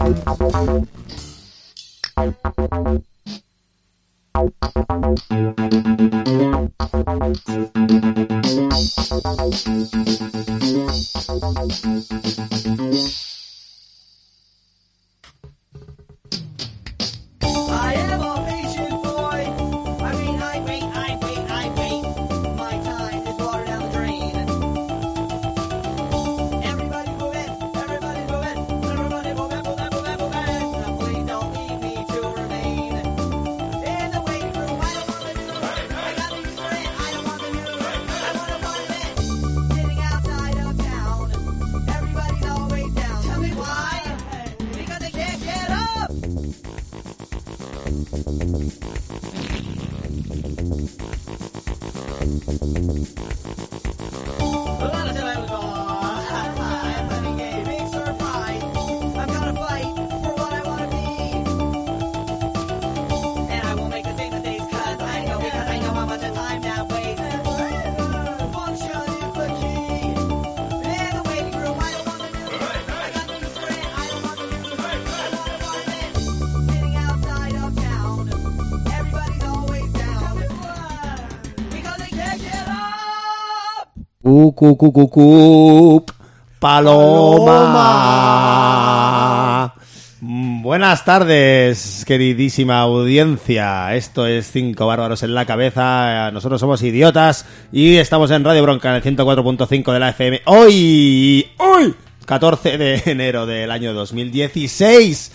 Paloma. Buenas tardes, queridísima audiencia. Esto es 5 bárbaros en la cabeza. Nosotros somos idiotas y estamos en Radio Bronca en el 104.5 de la FM. Hoy, 14 de enero del año 2016.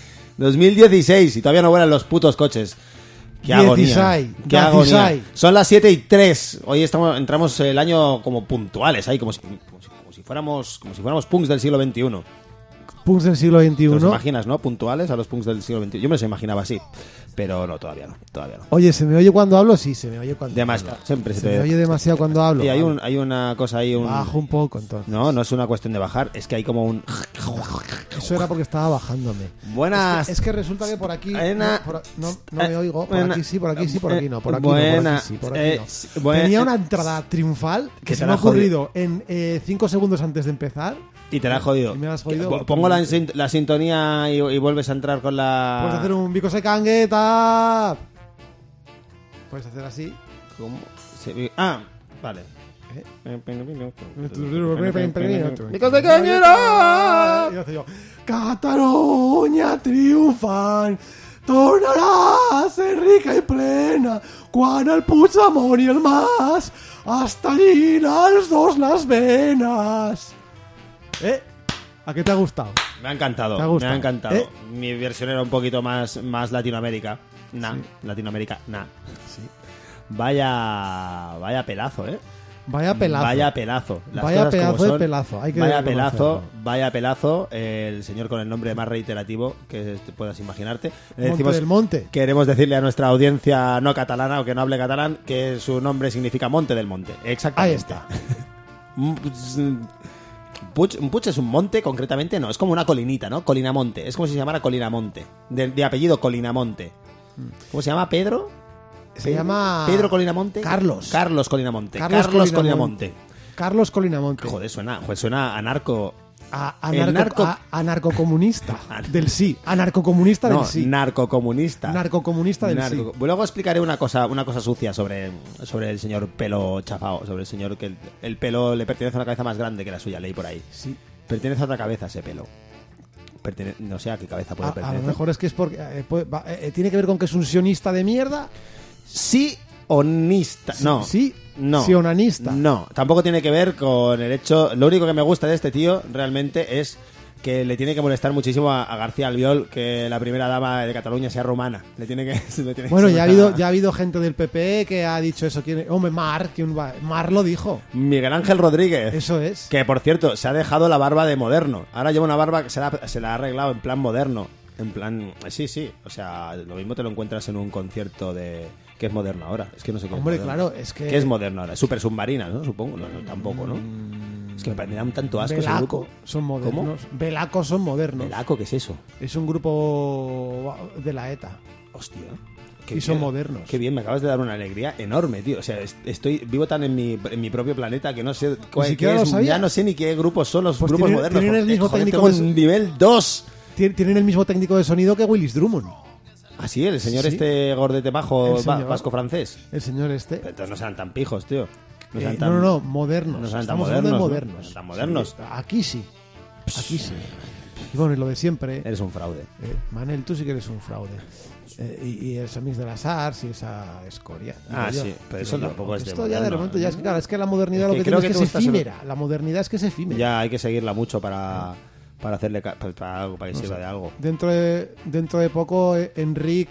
Y todavía no vuelan los putos coches. Qué agonía. Qué agonía. Son las 7:03. Hoy entramos el año como puntuales, ahí como si fuéramos punks del siglo XXI. Punks del siglo XXI. ¿Te los imaginas, no? Puntuales a los punks del siglo XXI. Yo me los imaginaba así, pero no, todavía no. Oye, ¿se me oye cuando hablo? Sí, se me oye cuando demasiado, hablo. Siempre se me oye demasiado cuando hablo. Y hay una cosa ahí. Bajo un poco, entonces. No es una cuestión de bajar, es que hay como un... Eso era porque estaba bajándome. Buenas. Es que resulta que por aquí no me oigo. Por aquí sí, por aquí no. Por aquí no. Tenía una entrada triunfal que se me ha ocurrido en 5 segundos antes de empezar. Y te la has jodido. Me has jodido. Pongo la sintonía y vuelves a entrar con la... Puedes hacer un bico se cangueta. Puedes hacer así. ¿Cómo? Vale. Bico se canguera. Y hace yo: Catalunya triomfant, tornarà a ser rica i plena quan el Puigdemont i el Mas es tallin els dos les venes. ¿A qué te ha gustado? Me ha encantado. Me ha encantado. Mi versión era un poquito más Latinoamérica. Sí. Latinoamérica. Sí. Vaya pelazo, ¿eh? Vaya pelazo. Vaya pedazo. Vaya pedazo de pelazo. Hay que vaya pelazo. El señor con el nombre más reiterativo que puedas imaginarte. Monte del Monte. Queremos decirle a nuestra audiencia no catalana o que no hable catalán que su nombre significa Monte del Monte. Exactamente. Ahí está. Un Puig es un monte, concretamente no, es como una colinita, ¿no? Colinamonte, es como si se llamara Colinamonte, de apellido Colinamonte. ¿Cómo se llama? ¿Pedro? Se llama... ¿Pedro Colinamonte? Carlos Colinamonte. Carlos Colinamonte. Joder, suena anarco... Anarcocomunista del sí. Anarcocomunista del sí. Narcocomunista del sí. Luego explicaré una cosa sucia sobre el señor pelo chafao, sobre el señor que el pelo le pertenece a una cabeza más grande que la suya, leí por ahí. Sí. Pertenece a otra cabeza ese pelo. No sé a qué cabeza puede pertenecer. A lo mejor es que es porque tiene que ver con que es un sionista de mierda. Sí. Onista. No. Sí. No. Sionanista. No. Tampoco tiene que ver con el hecho. Lo único que me gusta de este tío realmente es que le tiene que molestar muchísimo a García Albiol que la primera dama de Cataluña sea rumana. Bueno, ya ha habido gente del PP que ha dicho eso. Hombre, Mar lo dijo. Miguel Ángel Rodríguez. Eso es. Que, por cierto, se ha dejado la barba de moderno. Ahora lleva una barba que se la ha arreglado en plan moderno. En plan... Sí. O sea, lo mismo te lo encuentras en un concierto de... ¿Qué es moderno ahora? Es que no sé qué. Hombre, es claro, es que... ¿Qué es moderno ahora? Super submarina, ¿no? Supongo. No, tampoco, ¿no? Es que me da un tanto asco ese grupo. Son modernos. ¿Cómo? Velacos son modernos. ¿Velaco? ¿Qué es eso? Es un grupo de la ETA. Hostia. Y son modernos. Qué bien, me acabas de dar una alegría enorme, tío. O sea, vivo tan en mi propio planeta que no sé ya no sé ni qué grupos son los pues grupos modernos. Tienen el mismo técnico tengo nivel 2. tienen el mismo técnico de sonido que Willis Drummond. Ah, sí, el señor Sí. este gordete bajo, El señor. vasco-francés. El señor este. Pero entonces no sean tan pijos, tío. No sean No, modernos. no sean tan Estamos hablando de modernos, ¿no? modernos. No sean tan modernos. Sí, aquí sí. Aquí sí. Y bueno, y lo de siempre. Eres un fraude. Manel, tú sí que eres un fraude. Y el Samix de las Arts y esa escoria. Ah, Digo yo, sí, pero digo eso yo. tampoco es de Esto ya de moderno, momento ¿eh? ya es que, claro, es que la modernidad Es lo que creo tiene es tú que es estás en- efímera. La modernidad es que es efímera. Ya hay que seguirla mucho para hacerle para algo, para que sirva de algo. Dentro de poco, Enric,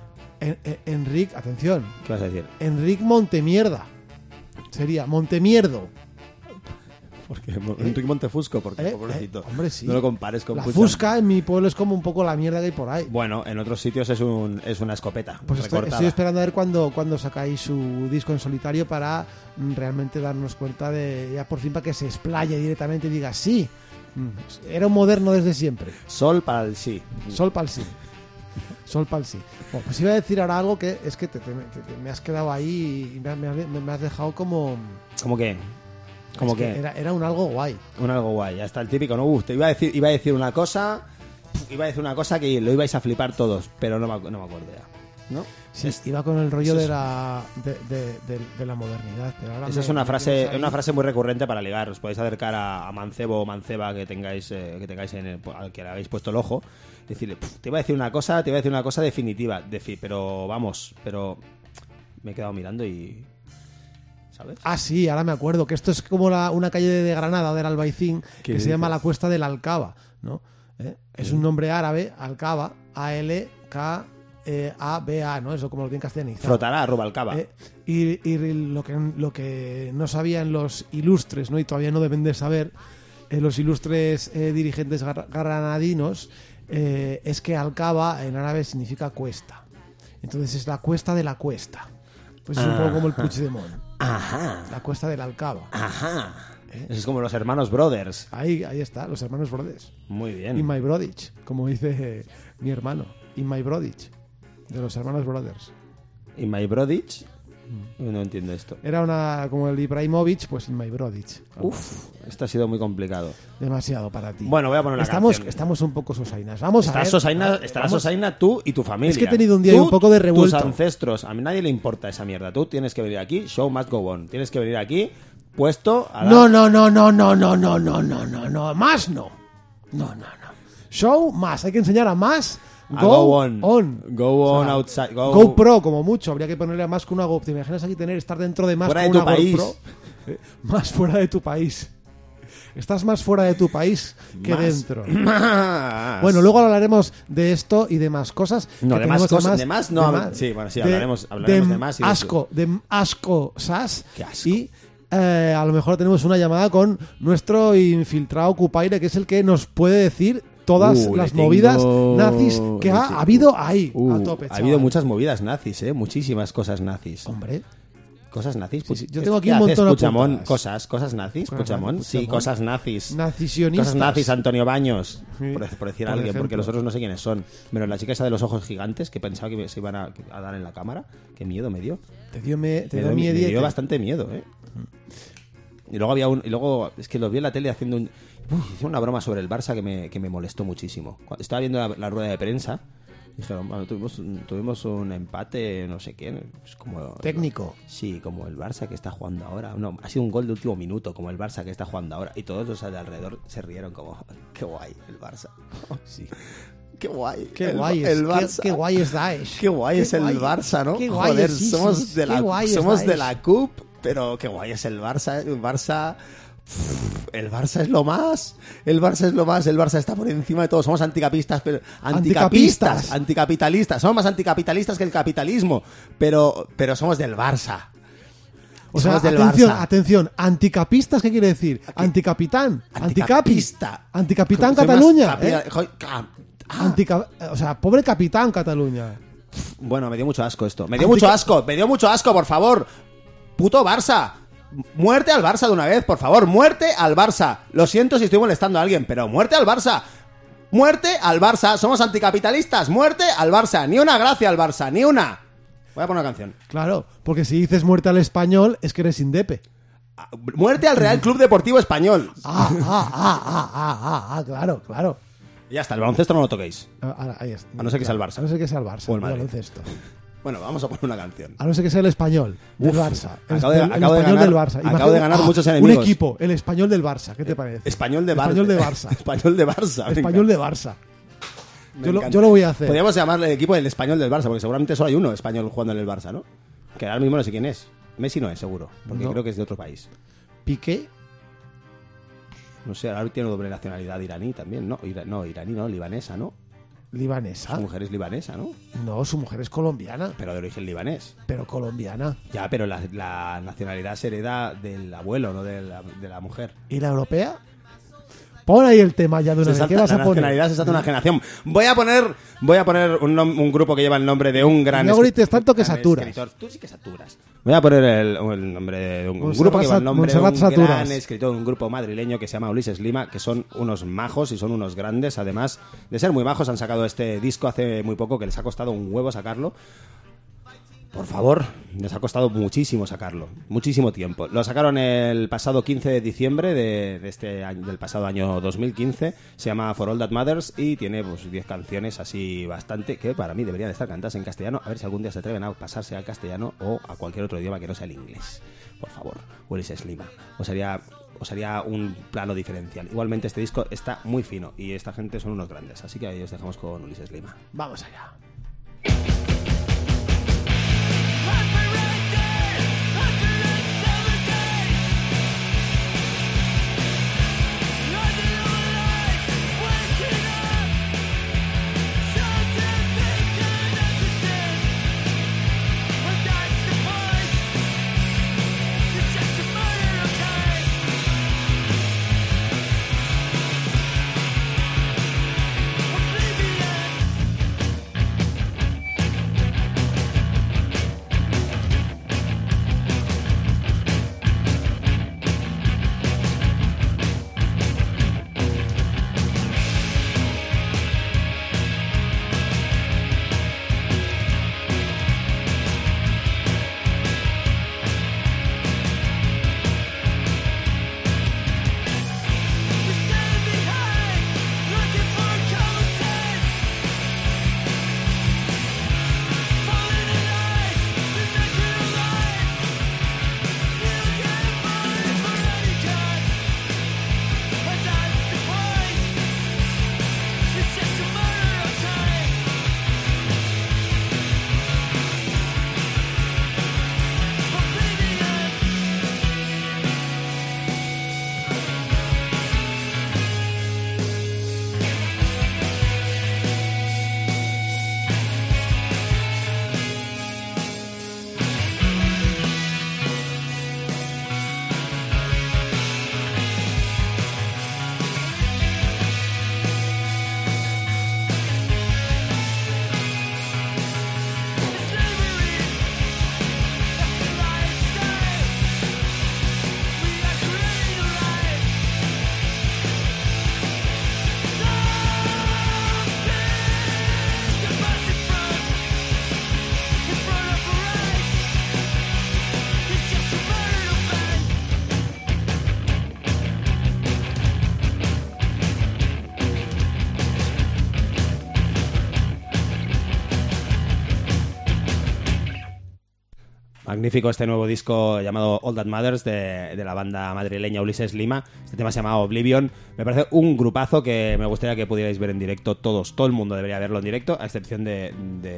atención, ¿Qué vas a decir? Enric Montemierda. Sería Montemierdo. Porque Enrique Montefusco, porque pobrecito. Hombre, sí. No lo compares con La Puigdemont. Fusca en mi pueblo es como un poco la mierda que hay por ahí. Bueno, en otros sitios es una escopeta. Pues estoy recortada. esperando a ver cuando sacáis su disco en solitario para realmente darnos cuenta de, ya por fin, para que se explaye directamente y diga, sí, era un moderno desde siempre. Sol para el sí. Sol pa'l sí. Sol pa'l sí. Bueno, pues iba a decir ahora algo que es que te me has quedado ahí y me has dejado como... ¿Cómo qué? ¿Cómo es que qué? era un algo guay. Un algo guay. Ya está el típico, ¿no? Te iba a decir una cosa... Iba a decir una cosa que lo ibais a flipar todos, pero no me acuerdo ya. ¿No? Sí, iba con el rollo de la modernidad. Pero ahora Esa es una frase muy recurrente para ligar. Os podéis acercar a mancebo o manceba que tengáis al que le habéis puesto el ojo. Decirle, te iba a decir una cosa definitiva. Pero me he quedado mirando y... ¿Sabes? Ah, sí, ahora me acuerdo que esto es como una calle de Granada, del Albaicín, que se llama la Cuesta de la Alcaba, ¿no? Es un nombre árabe, Alcaba, A-L-K-A-B-A, ¿no? Eso como lo bien castellanizado. Frotará, Rubalcaba. Y lo que no sabían los ilustres, ¿no? Y todavía no deben de saber, los ilustres dirigentes granadinos, es que Alcaba en árabe significa cuesta. Entonces es la cuesta de la cuesta. Pues es un poco como el Puigdemont. Ajá. La cuesta del Alcaba. Ajá. Eso es como los hermanos Brothers. Ahí está, los hermanos Brothers. Muy bien. In my Brodich, como dice mi hermano. In my Brodich, de los hermanos Brothers. In my Brodich. No entiendo esto. Era como el Ibrahimovic, pues In my Brodich. Uf, esto ha sido muy complicado. Demasiado para ti. Bueno, voy a poner una canción. Estamos un poco sosainas. Vamos a ver. Estarás sosaina tú y tu familia. Es que he tenido un día un poco de revuelto. Tus ancestros. A mí nadie le importa esa mierda. Tú tienes que venir aquí. Show must go on. Tienes que venir aquí puesto a No. Más no. No. Show más. Hay que enseñar a más. Go on. Go O on sea, outside. GoPro, como mucho. Habría que ponerle a más que una GoPro. ¿Te imaginas aquí estar dentro de más Fuera con de una tu país. GoPro? Más fuera de tu país. Estás más fuera de tu país que Más. dentro. Más. Bueno, luego hablaremos de esto y de más cosas. No, que de más tenemos cosas. De más no. Sí, bueno, sí, hablaremos de más. Y de asco sas. Qué asco. Y a lo mejor tenemos una llamada con nuestro infiltrado Cupaire, que es el que nos puede decir todas las movidas nazis que ha habido ahí. A tope, ha habido muchas movidas nazis, muchísimas cosas nazis. Hombre. Cosas nazis. Sí. Yo tengo aquí un montón de Puigdemont, apuntadas. cosas nazis, Puigdemont. Sí, Puigdemont. cosas nazis. Nazisionistas. Cosas nazis, Antonio Baños. Sí, Por decir por a alguien, ejemplo. porque los otros no sé quiénes son. Menos la chica esa de los ojos gigantes que pensaba que se iban a dar en la cámara. Qué miedo me dio. Te dio Me dio bastante miedo, Y luego es que los vi en la tele haciendo hicieron una broma sobre el Barça que me molestó muchísimo. Estaba viendo la rueda de prensa. Dijeron, bueno, tuvimos un empate, no sé qué. Es como, Técnico. Sí, como el Barça que está jugando ahora. No, ha sido un gol de último minuto, como el Barça que está jugando ahora. Y todos los de alrededor se rieron como, qué guay el Barça. Sí. Qué guay. Qué guay es el Barça. Qué guay es Daesh. Qué guay es el Barça, ¿no? Qué guay Joder, es ISIS. somos de Qué guay es somos de Daesh. la CUP, pero qué guay es el Barça. El Barça es lo más. El Barça está por encima de todo. Somos anticapistas, pero anticapitalistas. Somos más anticapitalistas que el capitalismo, pero somos del Barça. O sea, Somos del atención, Barça. atención. ¿Anticapistas qué quiere decir? Anticapitán. Anticapista. Anticapitán Soy más Cataluña. O sea, pobre capitán Cataluña. Bueno, me dio mucho asco esto. Me dio mucho asco, por favor. Puto Barça. Muerte al Barça de una vez, por favor. Muerte al Barça. Lo siento si estoy molestando a alguien, pero muerte al Barça. Muerte al Barça. Somos anticapitalistas. Muerte al Barça. Ni una gracia al Barça. Ni una. Voy a poner una canción. Claro, porque si dices muerte al español es que eres indepe. Muerte al Real Club Deportivo Español. Claro. Y ya está, el baloncesto no lo toquéis. Ahí está. A no ser que sea el Barça. A no ser que sea el Barça. O el Madrid. baloncesto. Bueno, vamos a poner una canción. A no ser que sea el español del Barça. El Acabo de español ganar- del Barça. acabo de ganar muchos enemigos. Un equipo, el español del Barça. ¿Qué te parece? Español de Barça. Español de Barça. Español de Barça. me Español de encanta. Barça. Me Yo encanta. lo voy a hacer. Podríamos llamarle el equipo el español del Barça, porque seguramente solo hay uno español jugando en el Barça, ¿no? Que ahora mismo no sé quién es. Messi no es, seguro. Porque No. creo que es de otro país. Piqué. No sé, ahora tiene doble nacionalidad iraní también, ¿no? Iraní no, libanesa, ¿no? Libanesa. Su mujer es libanesa, ¿no? No, su mujer es colombiana. Pero de origen libanés. Pero colombiana. Ya, pero la nacionalidad se hereda del abuelo, no de la mujer. ¿Y la europea? Pon ahí el tema ya de una vez. ¿Qué vas la a poner? nacionalidad se salta una generación. Voy a poner un grupo que lleva el nombre de un gran No grites escri- tanto que gran saturas. escritor. Tú sí que saturas. Voy a poner el nombre de un grupo que lleva el nombre de un Montserrat Saturas. gran escritor, un grupo madrileño que se llama Ulises Lima, que son unos majos y son unos grandes. Además de ser muy majos, han sacado este disco hace muy poco, que les ha costado un huevo sacarlo. Por favor, les ha costado muchísimo sacarlo, muchísimo tiempo. Lo sacaron el pasado 15 de diciembre de este año, del pasado año 2015. Se llama For All That Matters y tiene pues 10 canciones así bastante que para mí deberían estar cantadas en castellano. A ver si algún día se atreven a pasarse al castellano o a cualquier otro idioma que no sea el inglés. Por favor, Ulises Lima. Os haría un plano diferencial. Igualmente este disco está muy fino y esta gente son unos grandes. Así que ahí os dejamos con Ulises Lima. Vamos allá. Magnífico este nuevo disco llamado All That Matters de la banda madrileña Ulises Lima. Este tema se llama Oblivion. Me parece un grupazo que me gustaría que pudierais ver en directo todos. Todo el mundo debería verlo en directo, a excepción de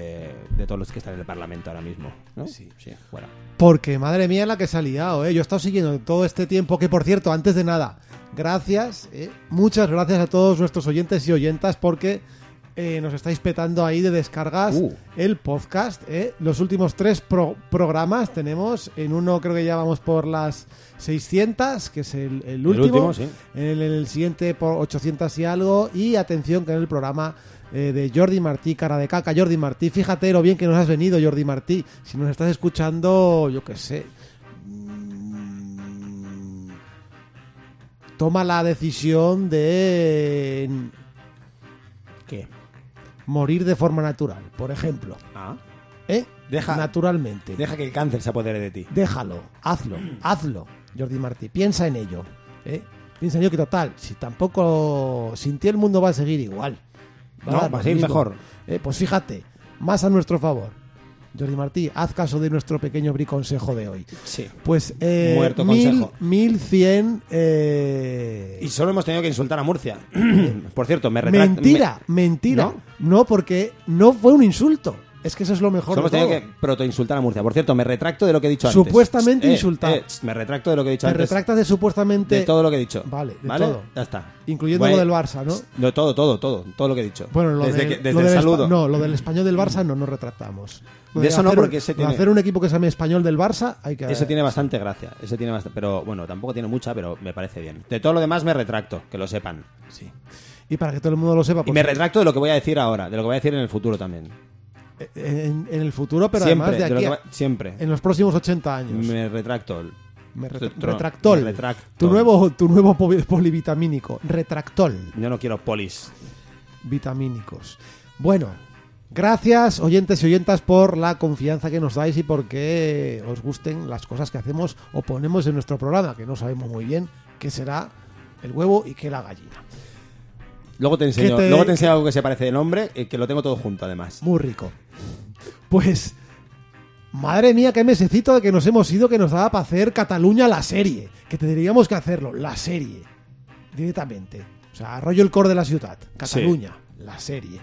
todos los que están en el Parlamento ahora mismo, ¿no? Sí, bueno. Porque, madre mía, la que se ha liado, ¿eh? Yo he estado siguiendo todo este tiempo, que por cierto, antes de nada, gracias, muchas gracias a todos nuestros oyentes y oyentas, porque nos estáis petando ahí de descargas el podcast. Los últimos 3 programas tenemos. En uno creo que ya vamos por las 600, que es el último. Sí. En el siguiente por 800 y algo. Y atención, que en el programa de Jordi Martí, cara de caca. Jordi Martí, fíjate lo bien que nos has venido, Jordi Martí. Si nos estás escuchando, yo qué sé, toma la decisión de... ¿Qué? Morir de forma natural, por ejemplo. Naturalmente. Deja que el cáncer se apodere de ti. Déjalo, hazlo, Jordi Martí. Piensa en ello. Piensa yo que total, si tampoco sin ti el mundo va a seguir igual. Va a seguir mejor. Pues fíjate, más a nuestro favor. Jordi Martí, haz caso de nuestro pequeño briconsejo de hoy. Sí. Pues muerto consejo. 1100. Y solo hemos tenido que insultar a Murcia. Por cierto, me retracto. Mentira. No, porque no fue un insulto. Es que eso es lo mejor Solo de todo. tenía que proto-insultar a Murcia. Por cierto, me retracto de lo que he dicho antes. Supuestamente insultar. Me retracto de lo que he dicho antes. Te retractas de supuestamente... De todo lo que he dicho. Vale, de todo. Ya está. Incluyendo lo del Barça, ¿no? No, todo lo que he dicho. Bueno, desde el saludo. No, lo del español del Barça no nos retractamos. De eso no, porque ese tiene... hacer un equipo que se llame español del Barça hay que... Ese tiene bastante gracia. Pero bueno, tampoco tiene mucha, pero me parece bien. De todo lo demás me retracto, que lo sepan. Sí. Y para que todo el mundo lo sepa... Y me retracto de lo que voy a decir ahora, de lo que voy a decir en el futuro también. En el futuro, pero siempre, además de aquí siempre. En los próximos 80 años. Me retracto. Retractol. Tu nuevo polivitamínico. Retractol. Yo no quiero polis. Vitamínicos. Bueno, gracias, oyentes y oyentas, por la confianza que nos dais y porque os gusten las cosas que hacemos o ponemos en nuestro programa, que no sabemos muy bien qué será el huevo y qué la gallina. Luego te enseño algo que se parece de nombre, que lo tengo todo junto, además. Muy rico. Pues, madre mía, qué mesecito de que nos hemos ido, que nos daba para hacer Cataluña la serie. Que tendríamos que hacerlo, la serie. Directamente. O sea, arroyo el cor de la ciudad. Cataluña, sí. La serie.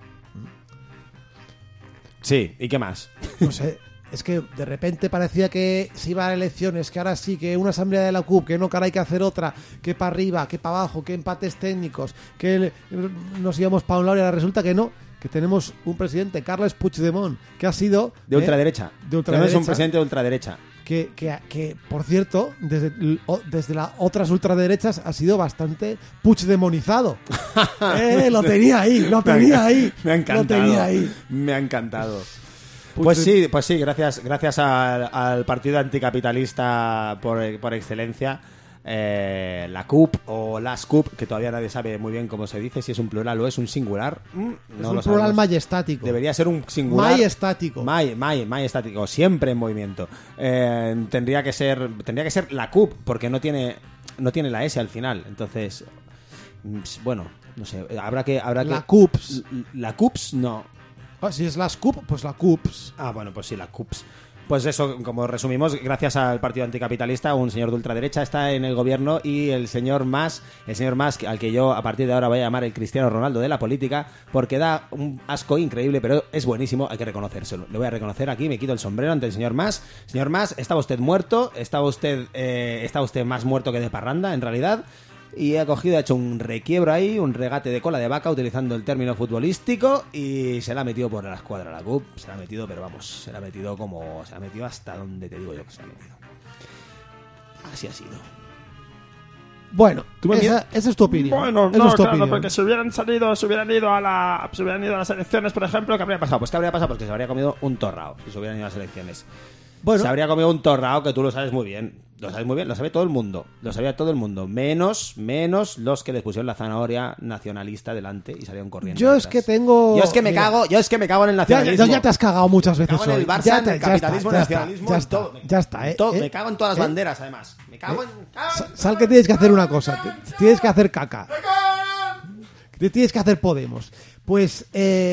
Sí, ¿y qué más? No sé. Es que de repente parecía que se iba a elecciones, que ahora sí, que una asamblea de la CUP, que no, que ahora hay que hacer otra, que para arriba, que para abajo, que empates técnicos, que nos íbamos para un lado y ahora resulta que no, que tenemos un presidente, Carles Puigdemont, que ha sido... De ultraderecha. Tenemos un presidente de ultraderecha. Que por cierto, desde las otras ultraderechas ha sido bastante puigdemonizado. Lo tenía ahí. Me ha encantado. Lo tenía ahí. Me ha encantado. Pues sí, gracias al partido anticapitalista por excelencia, la CUP o las CUP, que todavía nadie sabe muy bien cómo se dice, si es un plural o es un singular. Es un plural majestático. Debería ser un singular. Majestático, siempre en movimiento. Tendría que ser la CUP, porque no tiene la S al final. Entonces, bueno, no sé, habrá que la CUPS. La CUPS no. Si es las CUP, pues la CUPS. Bueno, pues sí, la CUPS. Pues eso, como resumimos, gracias al partido anticapitalista, un señor de ultraderecha está en el gobierno y el señor Mas, al que yo a partir de ahora voy a llamar el Cristiano Ronaldo de la política, porque da un asco increíble, pero es buenísimo, hay que reconocérselo. Le voy a reconocer aquí, me quito el sombrero ante el señor Mas. Señor Mas, estaba usted muerto, estaba usted más muerto que de parranda, en realidad. Y ha hecho un requiebro ahí, un regate de cola de vaca utilizando el término futbolístico y se la ha metido por la escuadra la CUP. Se la ha metido, pero vamos, se la ha metido hasta donde te digo yo que se la ha metido. Así ha sido. Bueno, esa es tu opinión. Bueno, no, claro, porque si hubieran ido a las elecciones, por ejemplo, ¿qué habría pasado? Pues ¿qué habría pasado? Pues que se habría comido un torrao si se hubieran ido a las elecciones. Bueno. Se habría comido un torrao, que tú lo sabes muy bien. Lo sabe todo el mundo. Lo sabía todo el mundo. Menos los que les pusieron la zanahoria nacionalista delante y salieron corriendo. Yo es que me cago en el nacionalismo. Ya te has cagado muchas veces. Me cago en el Barça, en el capitalismo, en el nacionalismo. Ya está. Me cago en todas las banderas, además. Me cago en... Sal que tienes que hacer una cosa. Tienes que hacer caca. Tienes que hacer Podemos. Pues...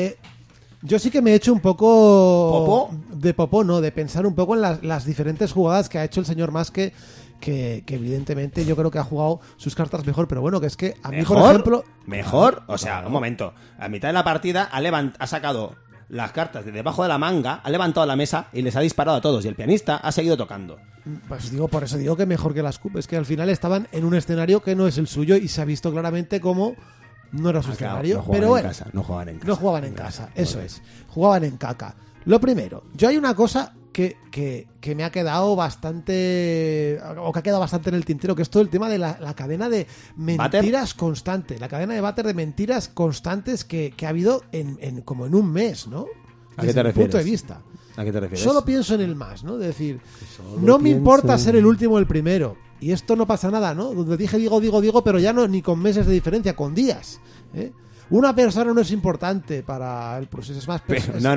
yo sí que me he hecho un poco de popó, no, de pensar un poco en las diferentes jugadas que ha hecho el señor Mas, que evidentemente yo creo que ha jugado sus cartas mejor, pero bueno, que es que a mí, por ejemplo... ¿Mejor? O sea, un momento, a mitad de la partida ha sacado las cartas de debajo de la manga, ha levantado la mesa y les ha disparado a todos, y el pianista ha seguido tocando. Pues por eso digo que mejor que las CUP, es que al final estaban en un escenario que no es el suyo y se ha visto claramente cómo... No era su escenario, pero bueno. No jugaban en casa. Eso es. Jugaban en caca. Lo primero, yo hay una cosa que me ha quedado bastante... O que ha quedado bastante en el tintero, que es todo el tema de la cadena de mentiras constante. La cadena de váter de mentiras constantes que ha habido como en un mes, ¿no? ¿A qué te refieres? Punto de vista. ¿A qué te refieres? Solo pienso en el Mas, ¿no? De decir, no me importa ser el último o el primero. Y esto no pasa nada, ¿no? Donde digo, pero ya no ni con meses de diferencia, con días. Una persona no es importante para el proceso, es más...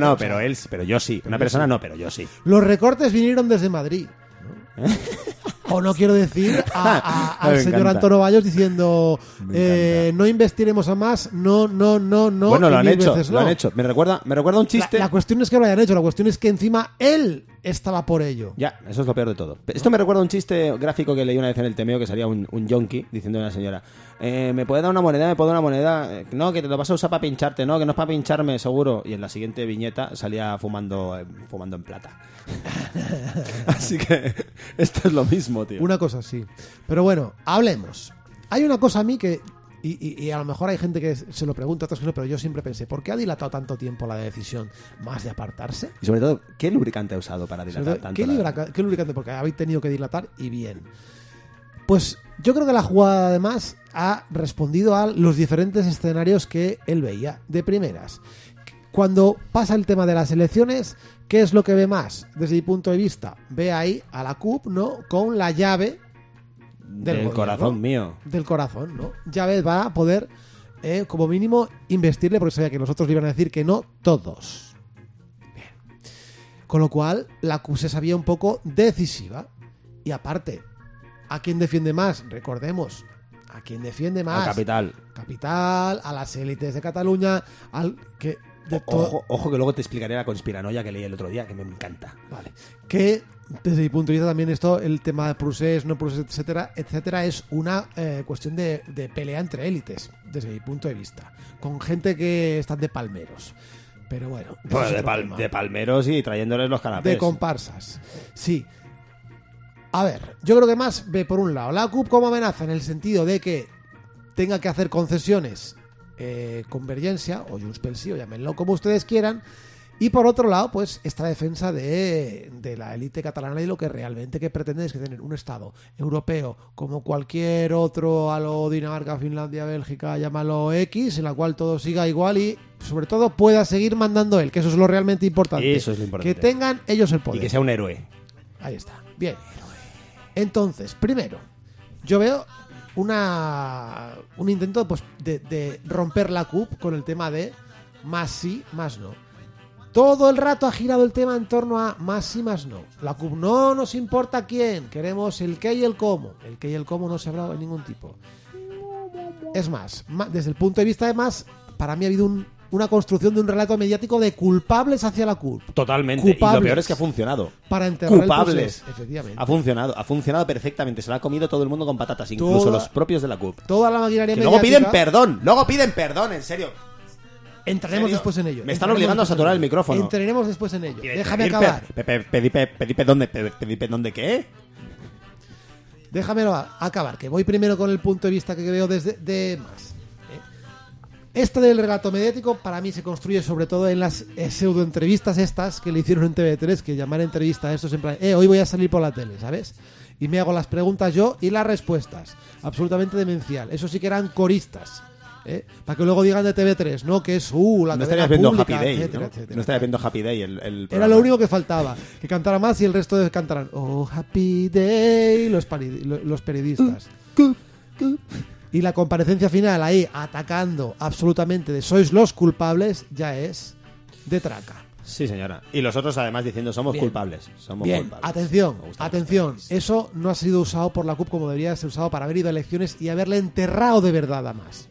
Pero yo sí. Una persona no, pero yo sí. Los recortes vinieron desde Madrid, ¿no? O no quiero decir al Me señor encanta. Antonio Bayos diciendo no investiremos a más, no. Bueno, y lo han mil hecho, veces lo no. han hecho. Me recuerda un chiste. La cuestión es que lo hayan hecho, la cuestión es que encima él estaba por ello. Ya, eso es lo peor de todo. Esto me recuerda a un chiste gráfico que leí una vez en el Temeo, que salía un yonki diciendo a una señora: ¿me puede dar una moneda? ¿Me puede dar una moneda? No, que te lo vas a usar para pincharte. No, que no es para pincharme, seguro. Y en la siguiente viñeta salía fumando en plata. Así que esto es lo mismo, tío. Una cosa así. Pero bueno, hablemos. Hay una cosa a mí que... Y a lo mejor hay gente que se lo pregunta, otros que no, pero yo siempre pensé, ¿por qué ha dilatado tanto tiempo la decisión más de apartarse? Y sobre todo, ¿qué lubricante ha usado para dilatar tanto? ¿Qué lubricante? Porque habéis tenido que dilatar y bien. Pues yo creo que la jugada además ha respondido a los diferentes escenarios que él veía de primeras. Cuando pasa el tema de las elecciones, ¿qué es lo que ve más? Desde mi punto de vista, ve ahí a la CUP, ¿no? Con la llave del gobierno, corazón mío. Del corazón, ¿no? Llave va a poder, como mínimo, investirle, porque sabía que los otros le iban a decir que no todos. Bien. Con lo cual, la CUP se sabía un poco decisiva. Y aparte, ¿a quién defiende más? Recordemos, ¿a quién defiende más? Al capital. Capital, a las élites de Cataluña, al que... Ojo que luego te explicaré la conspiranoia que leí el otro día, que me encanta. Vale. Que desde mi punto de vista también esto, el tema de procés, no procés, etcétera, es una cuestión de pelea entre élites, desde mi punto de vista. Con gente que están de palmeros. Pero bueno. Pues de palmeros y trayéndoles los canapés. De comparsas. Sí. A ver, yo creo que más ve por un lado la CUP como amenaza en el sentido de que tenga que hacer concesiones, Convergencia o Junts pel Sí, o llámenlo como ustedes quieran, y por otro lado pues esta defensa de la élite catalana y lo que realmente que pretende es que tener un Estado europeo como cualquier otro, a lo Dinamarca, Finlandia, Bélgica, llámalo X, en la cual todo siga igual y sobre todo pueda seguir mandando él, que eso es lo realmente importante. Eso es lo importante. Que tengan ellos el poder. Y que sea un héroe. Ahí está. Bien. Entonces, primero, yo veo un intento pues, de romper la CUP con el tema de más sí, más no. Todo el rato ha girado el tema en torno a más sí, más no. La CUP no nos importa quién, queremos el qué y el cómo. El qué y el cómo no se ha hablado de ningún tipo. Es más, desde el punto de vista de más, para mí ha habido una construcción de un relato mediático de culpables hacia la CUP. Totalmente. Culpables. Y lo peor es que ha funcionado. Para enterrar Culpables. el procés, efectivamente. Ha funcionado perfectamente. Se lo ha comido todo el mundo con patatas, incluso los propios de la CUP. Toda la maquinaria Y mediática. luego piden perdón, en serio. Entraremos después en ello. Me están obligando a saturar el micrófono. Entraremos después en ello. Y Déjame acabar. ¿Pedí perdón de qué? Déjamelo acabar, que voy primero con el punto de vista que veo desde más. Esto del relato mediático para mí se construye sobre todo en las pseudo entrevistas estas que le hicieron en TV3, que llamar entrevista a esto siempre, hoy voy a salir por la tele, ¿sabes? Y me hago las preguntas yo y las respuestas. Absolutamente demencial. Eso sí que eran coristas. Para que luego digan de TV3, ¿no? Que es la no cadena estarías viendo pública, Happy Day, etcétera, ¿no? etcétera. No estarías viendo Happy Day el Era programa. lo único que faltaba, que cantara más y el resto de cantarán Oh Happy Day los periodistas. Y la comparecencia final ahí atacando absolutamente de sois los culpables ya es de traca. Sí, señora. Y los otros además diciendo somos Bien. culpables. Somos Bien, culpables. atención, Me gusta atención. mucho. Eso no ha sido usado por la CUP como debería ser usado para haber ido a elecciones y haberle enterrado de verdad a más.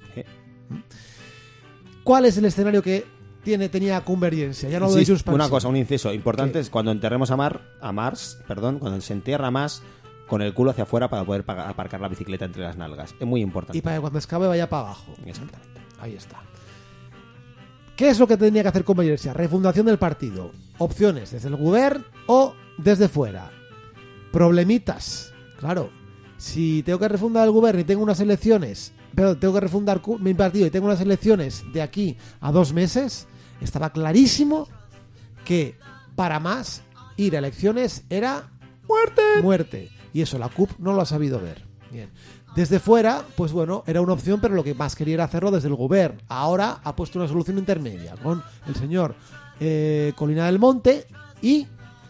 ¿Cuál es el escenario que tenía Convergencia? Ya no lo de Junts pel Una Sí. cosa, un inciso importante ¿Qué? es cuando enterremos a Mars, cuando se entierra más con el culo hacia afuera para poder aparcar la bicicleta entre las nalgas. Es muy importante. Y para que cuando escape vaya para abajo. Exactamente. Ahí está. ¿Qué es lo que tenía que hacer Convergencia? Refundación del partido. Opciones, desde el gobierno o desde fuera. Problemitas. Claro, si tengo que refundar el gobierno y tengo unas elecciones, pero tengo que refundar mi partido y tengo unas elecciones de aquí a 2 meses, estaba clarísimo que para más ir a elecciones era muerte. Y eso la CUP no lo ha sabido ver. Bien. Desde fuera, pues bueno, era una opción, pero lo que más quería era hacerlo desde el gobierno. Ahora ha puesto una solución intermedia con el señor Colina del Monte y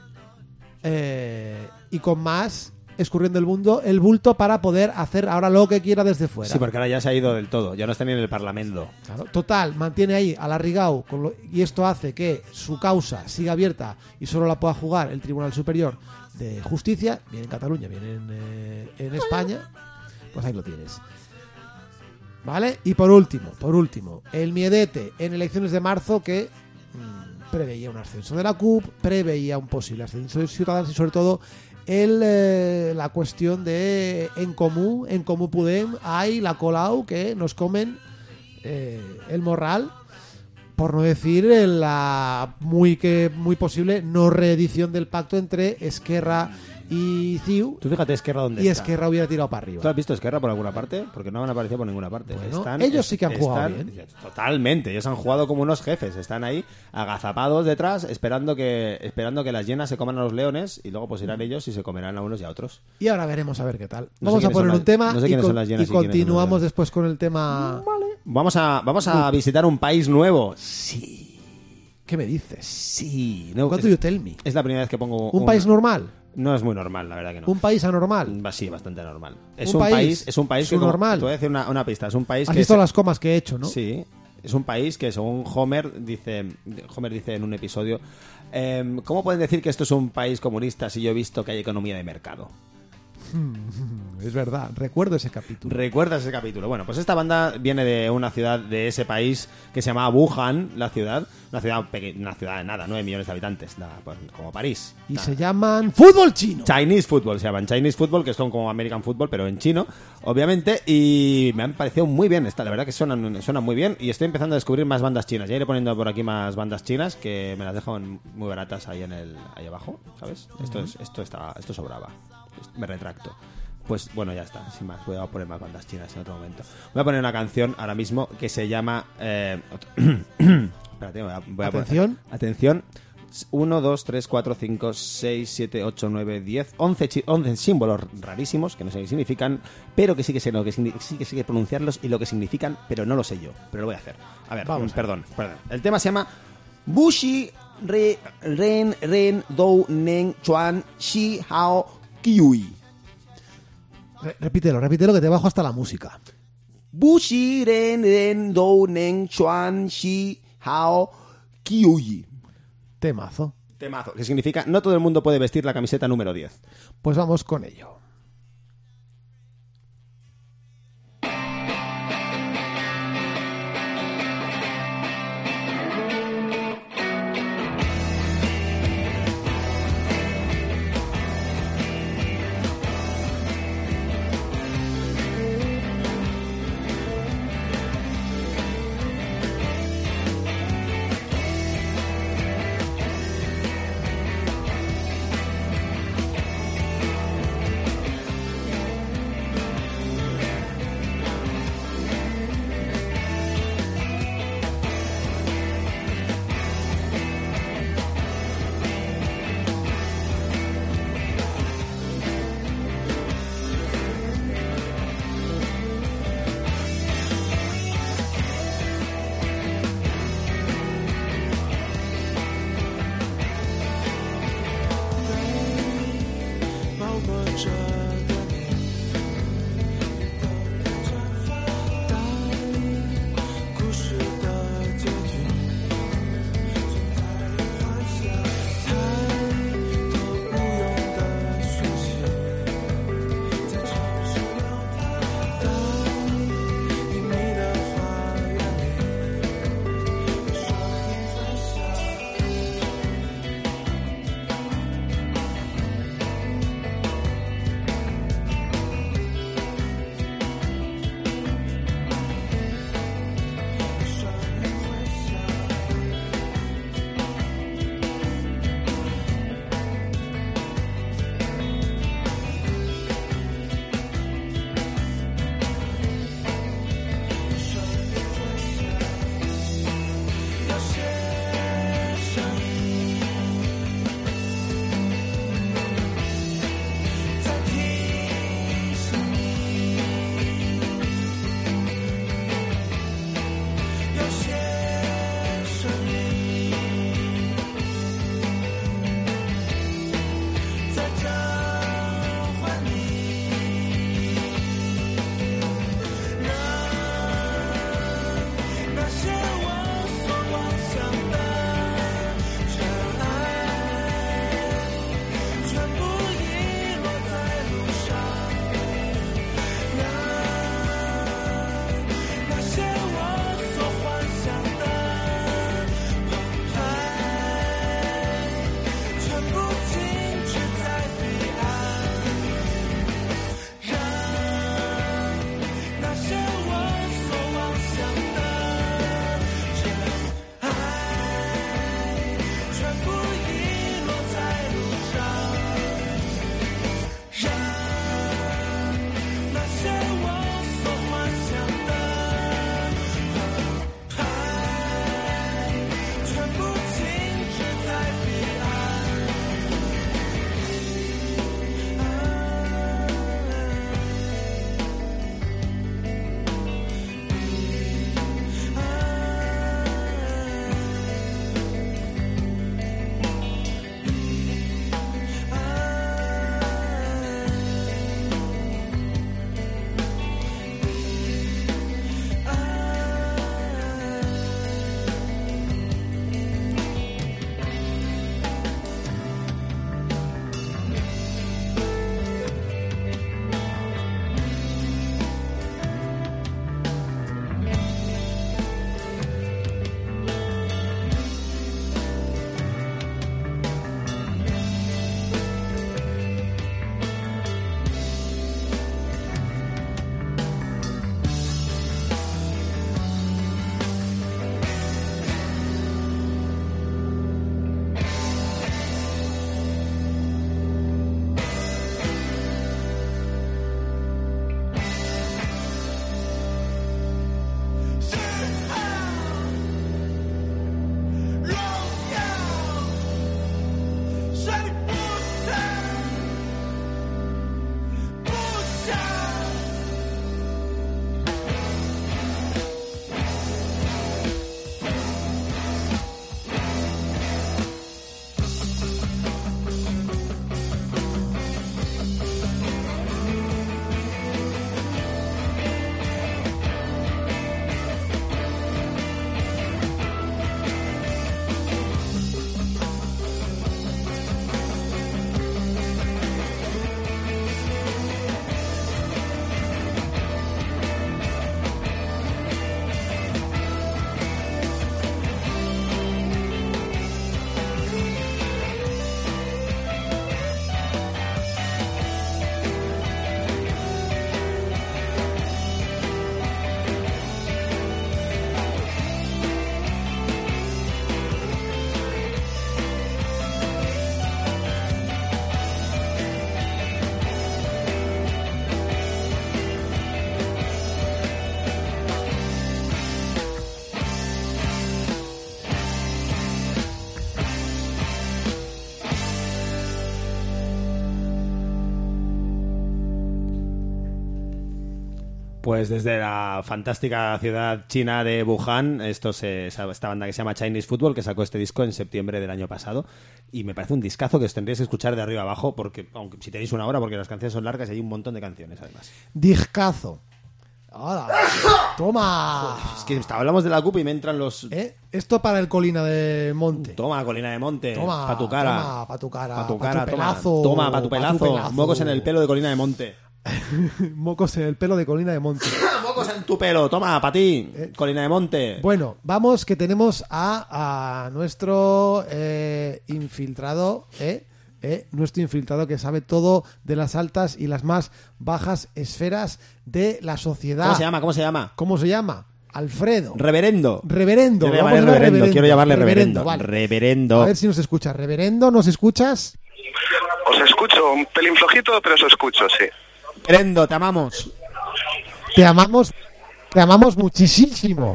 con más escurriendo el bulto para poder hacer ahora lo que quiera desde fuera. Sí, porque ahora ya se ha ido del todo. Ya no está ni en el Parlamento. Claro, total, mantiene ahí a la Rigau y esto hace que su causa siga abierta y solo la pueda jugar el Tribunal Superior de justicia, bien en Cataluña, bien en España, pues ahí lo tienes. ¿Vale? Y por último, el miedete en elecciones de marzo que preveía un ascenso de la CUP, preveía un posible ascenso de Ciudadanos y sobre todo la cuestión de en Comú Podem hay la Colau que nos comen el morral, por no decir la muy posible no reedición del pacto entre Esquerra y CiU. Tú fíjate Esquerra dónde y está. Esquerra hubiera tirado para arriba. ¿Tú has visto Esquerra por alguna parte? Porque no han aparecido por ninguna parte. Bueno, ellos sí que han jugado bien. Totalmente, ellos han jugado como unos jefes. Están ahí agazapados detrás esperando que las hienas se coman a los leones y luego pues irán ellos y se comerán a unos y a otros. Y ahora veremos a ver qué tal. No Vamos sé a poner un tema no sé quiénes son las hienas y continuamos después con el tema. Vale. Vamos a visitar un país nuevo. Sí. ¿Qué me dices? Sí. No, What do you tell me? Es la primera vez que pongo... ¿Un país normal? No es muy normal, la verdad que no. ¿Un país anormal? Sí, bastante normal. Es un país que... normal. Te voy a decir una pista. Es un país Has que... visto las comas que he hecho, ¿no? Sí. Es un país que, según Homer dice en un episodio, ¿cómo pueden decir que esto es un país comunista si yo he visto que hay economía de mercado? Es verdad, recuerdo ese capítulo. ¿Recuerdas ese capítulo? Bueno, pues esta banda viene de una ciudad de ese país que se llamaba Wuhan, una ciudad de nada, 9 millones de habitantes, pues, como París. Y se llaman fútbol chino. Chinese Football se llaman, Chinese Football, que son como American Football, pero en chino, obviamente, y me han parecido muy bien, la verdad que suenan muy bien, y estoy empezando a descubrir más bandas chinas. Ya iré poniendo por aquí más bandas chinas que me las dejan muy baratas ahí ahí abajo, ¿sabes? Esto sobraba. Me retracto. Pues bueno, ya está, sin más. Voy a poner más bandas chinas en otro momento. Voy a poner una canción ahora mismo que se llama... Espérate, voy a ¿Atención? poner... Atención. 1, 2, 3, 4, 5, 6, 7, 8, 9, 10, 11 símbolos rarísimos que no sé qué significan, pero que sí que sé lo que sí que sé que pronunciarlos y lo que significan, pero no lo sé yo. Pero lo voy a hacer. A ver, perdón. El tema se llama Bushi Ren Dou Neng Chuan Shi Hao Kiui. Repítelo, que te bajo hasta la música. Bushi Ren Dou Neng Chuan Shi Hao Kiui. Temazo, que significa no todo el mundo puede vestir la camiseta número 10. Pues vamos con ello. Pues desde la fantástica ciudad china de Wuhan, esta banda que se llama Chinese Football, que sacó este disco en septiembre del año pasado, y me parece un discazo que os tendríais que escuchar de arriba abajo, porque aunque si tenéis una hora, porque las canciones son largas y hay un montón de canciones además. Discazo. ¡Hala! ¡Toma! Es que hablamos de la CUP y me entran los... Esto para el Colina de Monte. Toma, Colina de Monte. Toma, pa' tu cara. Toma, pa' tu cara. Pa' tu pa' cara, tu toma. pelazo. Toma, pa' tu Pa' pelazo. Mocos en el pelo de Colina de Monte. Mocos en el pelo de Colina de Monte. Mocos en tu pelo. Toma, pa' ti. Colina de Monte. Bueno, vamos, que tenemos a nuestro infiltrado, nuestro infiltrado que sabe todo de las altas y las más bajas esferas de la sociedad. ¿Cómo se llama? ¿Cómo se llama? Alfredo. Reverendo. Reverendo. Quiero llamarle reverendo. Vale. Reverendo. A ver si nos escuchas. Reverendo, ¿nos escuchas? Os escucho un pelín flojito, pero os escucho, sí. Reverendo, te amamos. Te amamos muchísimo.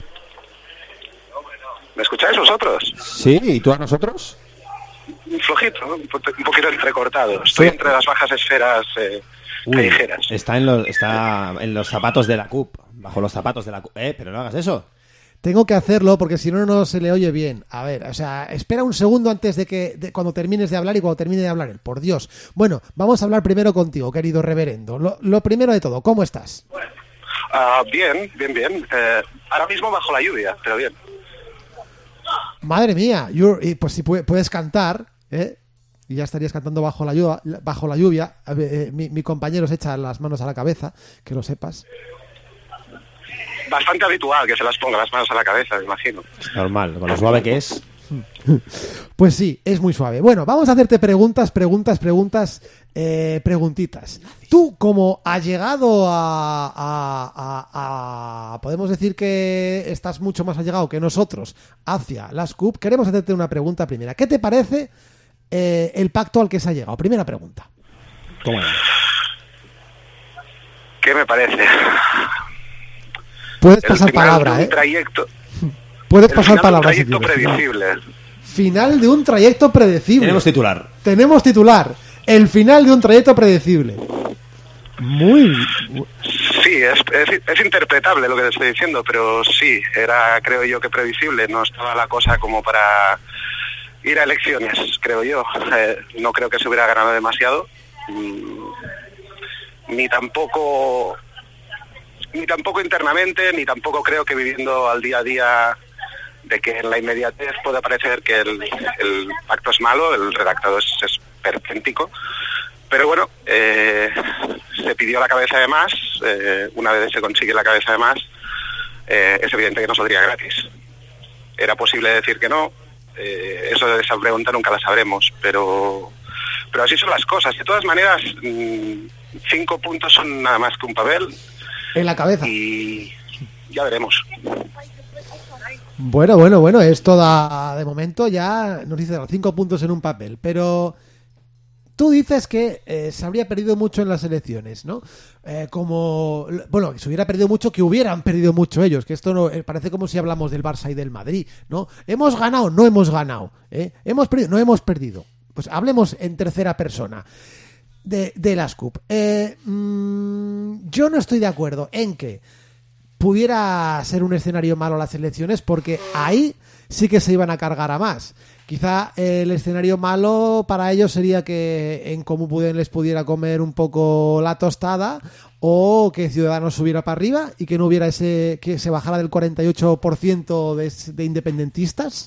¿Me escucháis vosotros? Sí, ¿y tú a nosotros? Flojito, ¿no? Un poquito entrecortado. Estoy entre las bajas esferas callejeras. Está en los zapatos de la CUP. Bajo los zapatos de la CUP. Pero no hagas eso. Tengo que hacerlo porque si no, no se le oye bien. A ver, o sea, espera un segundo antes de cuando termines de hablar y cuando termine de hablar él. Por Dios. Bueno, vamos a hablar primero contigo, querido reverendo. Lo primero de todo, ¿cómo estás? Bien. Ahora mismo bajo la lluvia, pero bien. Madre mía, y pues si puedes cantar, y ya estarías cantando bajo la lluvia. A ver, mi compañero se echa las manos a la cabeza, que lo sepas. Bastante habitual que se las ponga las manos a la cabeza, me imagino. Es normal, con lo suave que es. Pues sí, es muy suave. Bueno, vamos a hacerte preguntitas. Tú, como allegado a podemos decir que estás mucho más allegado que nosotros hacia las CUP, queremos hacerte una pregunta primera. ¿Qué te parece el pacto al que se ha llegado? Primera pregunta. ¿Cómo es? ¿Qué me parece? Puedes pasar palabra, Puedes pasar palabra. Un trayecto predecible. Final de un trayecto predecible. Tenemos titular. El final de un trayecto predecible. Sí, es interpretable lo que te estoy diciendo, pero sí, era, creo yo, que previsible. No estaba la cosa como para ir a elecciones, creo yo. No creo que se hubiera ganado demasiado. Ni tampoco internamente, ni tampoco creo que viviendo al día a día de que en la inmediatez pueda parecer que el pacto es malo, el redactado es esperpéntico. Pero bueno, se pidió la cabeza de más, una vez se consigue la cabeza de más, es evidente que no saldría gratis. Era posible decir que no, eso de esa pregunta nunca la sabremos, pero así son las cosas. De todas maneras, 5 puntos son nada más que un papel. En la cabeza. Y ya veremos. Bueno, esto da, de momento ya nos dice 5 puntos en un papel, pero tú dices que se habría perdido mucho en las elecciones, ¿no? Se hubiera perdido mucho, que hubieran perdido mucho ellos, que esto no parece como si hablamos del Barça y del Madrid, ¿no? ¿Hemos ganado? No hemos ganado, ¿Hemos perdido? No hemos perdido. Pues hablemos en tercera persona. De las CUP. Yo no estoy de acuerdo en que pudiera ser un escenario malo las elecciones, porque ahí sí que se iban a cargar a más. Quizá el escenario malo para ellos sería que en Comú Podem les pudiera comer un poco la tostada, o que Ciudadanos subiera para arriba y que no hubiera que se bajara del 48% de independentistas.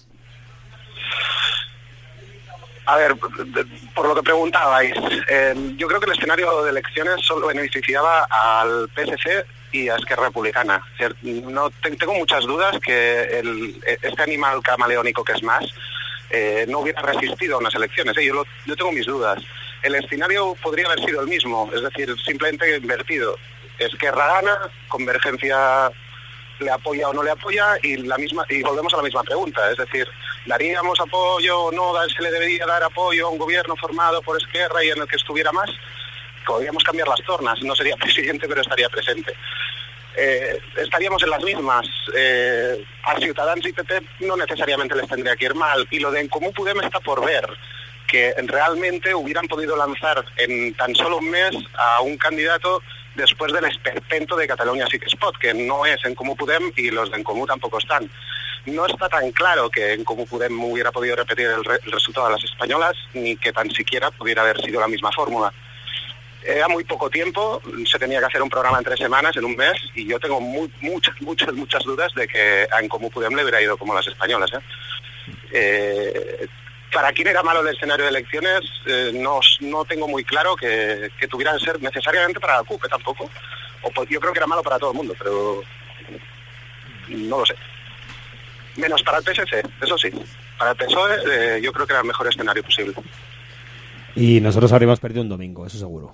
A ver, por lo que preguntabais, yo creo que el escenario de elecciones solo beneficiaba al PSC y a Esquerra Republicana. No tengo muchas dudas que este animal camaleónico que es Mas no hubiera resistido a unas elecciones. Yo tengo mis dudas. El escenario podría haber sido el mismo, es decir, simplemente invertido. Esquerra gana, Convergencia le apoya o no le apoya, y volvemos a la misma pregunta, es decir, ¿daríamos apoyo o no? ¿Se le debería dar apoyo a un gobierno formado por Esquerra y en el que estuviera Mas? Podríamos cambiar las tornas, no sería presidente pero estaría presente. Estaríamos en las mismas. A Ciutadans y PP no necesariamente les tendría que ir mal, y lo de En Comú Podem está por ver, que realmente hubieran podido lanzar en tan solo un mes a un candidato después del esperpento de Catalunya Sí que es Pot, que no es En Comú Podem y los de En Comú tampoco están. No está tan claro que En Comú Podem hubiera podido repetir el resultado de las españolas, ni que tan siquiera pudiera haber sido la misma fórmula. Era muy poco tiempo, se tenía que hacer un programa en 3 semanas, en un mes, y yo tengo muchas dudas de que a En Comú Podem le hubiera ido como las españolas. Para quién era malo el escenario de elecciones, no tengo muy claro que tuvieran que ser necesariamente para la CUP, tampoco. Yo creo que era malo para todo el mundo, pero no lo sé. Menos para el PSC, eso sí. Para el PSOE yo creo que era el mejor escenario posible. Y nosotros habríamos perdido un domingo, eso seguro.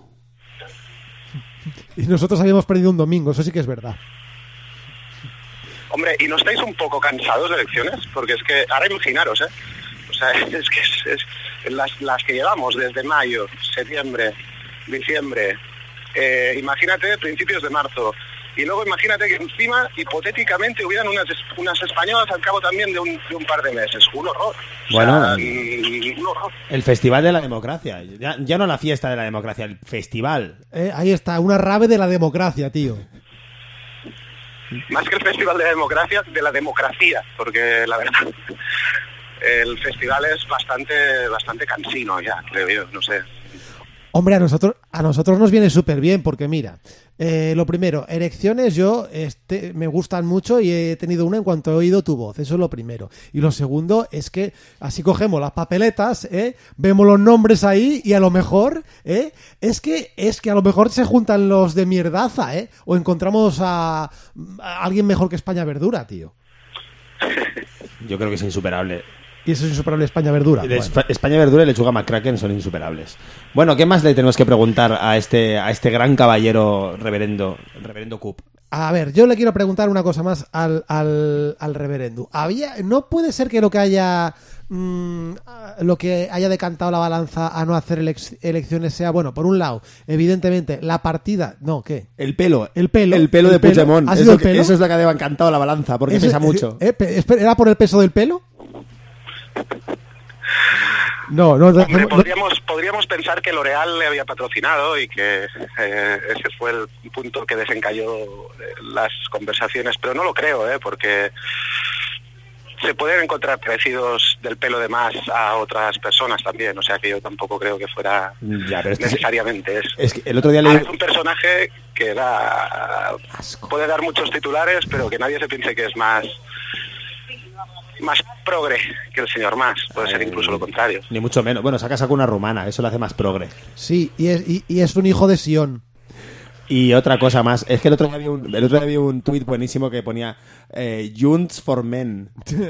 Y nosotros habíamos perdido un domingo, eso sí que es verdad. Hombre, ¿y no estáis un poco cansados de elecciones? Porque es que, ahora imaginaros, o sea, es que las que llevamos desde mayo, septiembre, diciembre, imagínate principios de marzo, y luego imagínate que encima, hipotéticamente, hubieran unas españolas al cabo también de un par de meses. Un horror. Bueno, o sea, un horror. El Festival de la Democracia. Ya no la fiesta de la democracia, el festival. Ahí está, una rave de la democracia, tío. Más que el Festival de la Democracia, de la democracia, porque la verdad, el festival es bastante cansino ya, creo yo, no sé. Hombre, a nosotros nos viene súper bien, porque mira, lo primero, elecciones me gustan mucho y he tenido una en cuanto he oído tu voz, eso es lo primero. Y lo segundo es que así cogemos las papeletas, vemos los nombres ahí y a lo mejor, es que a lo mejor se juntan los de mierdaza, o encontramos a alguien mejor que España Verdura, tío. Yo creo que es insuperable. Y eso es insuperable, España Verdura. Bueno. España Verdura y Lechuga McCracken son insuperables. Bueno, ¿qué más le tenemos que preguntar a este gran caballero reverendo Coop? A ver, yo le quiero preguntar una cosa más al reverendo. ¿No puede ser que lo que haya decantado la balanza a no hacer elecciones sea, bueno, por un lado, evidentemente, la partida... No, ¿qué? El pelo de pelo. Puigdemont. ¿Ha sido el pelo? Eso es lo que ha decantado la balanza, porque pesa mucho. ¿Era por el peso del pelo? No. Hombre, podríamos pensar que L'Oréal le había patrocinado y que ese fue el punto que desencalló las conversaciones, pero no lo creo, porque se pueden encontrar parecidos del pelo de más a otras personas también, o sea que yo tampoco creo que fuera necesariamente eso. Es que el otro día es un personaje que puede dar muchos titulares, pero que nadie se piense que es más progre que el señor Mas, puede ser incluso lo contrario. Ni mucho menos. Bueno, se ha casado con una rumana, eso lo hace más progre. Sí, y es un hijo de Sion. Y otra cosa más, es que el otro día vi un tuit buenísimo que ponía Junts for Men.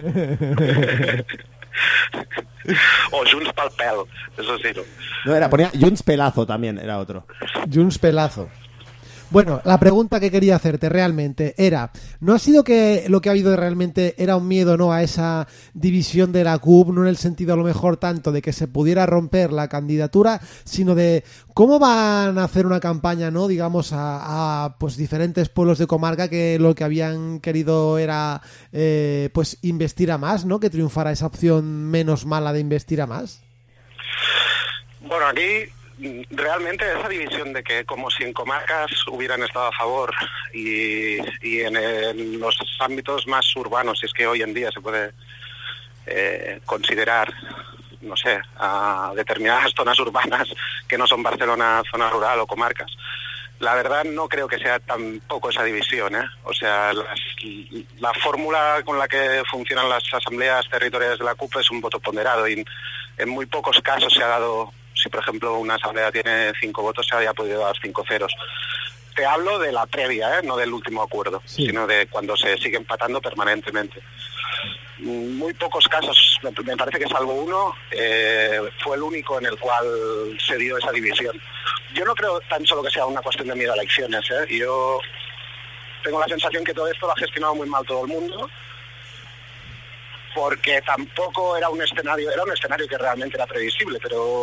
O Junts pel pèl, eso sí. No, ponía Junts Pelazo también, era otro. Junts Pelazo. Bueno, la pregunta que quería hacerte realmente era, ¿no ha sido que lo que ha habido realmente era un miedo, no, a esa división de la CUP, no en el sentido a lo mejor tanto de que se pudiera romper la candidatura, sino de cómo van a hacer una campaña, no, digamos, a pues diferentes pueblos de comarca que lo que habían querido era pues investir a más, ¿no? Que triunfara esa opción menos mala de investir a más. Bueno, aquí realmente esa división de que como si en comarcas hubieran estado a favor y en los ámbitos más urbanos, si es que hoy en día se puede considerar, no sé, a determinadas zonas urbanas que no son Barcelona, zona rural o comarcas. La verdad no creo que sea tampoco esa división, O sea, la fórmula con la que funcionan las asambleas territoriales de la CUP es un voto ponderado y en muy pocos casos se ha dado. Si, por ejemplo, una asamblea tiene 5 votos, se había podido dar 5 ceros. Te hablo de la previa, no del último acuerdo, sino de cuando se sigue empatando permanentemente. Muy pocos casos, me parece que salvo uno, fue el único en el cual se dio esa división. Yo no creo tan solo que sea una cuestión de miedo a elecciones. Yo tengo la sensación que todo esto lo ha gestionado muy mal todo el mundo, porque tampoco era un escenario que realmente era previsible,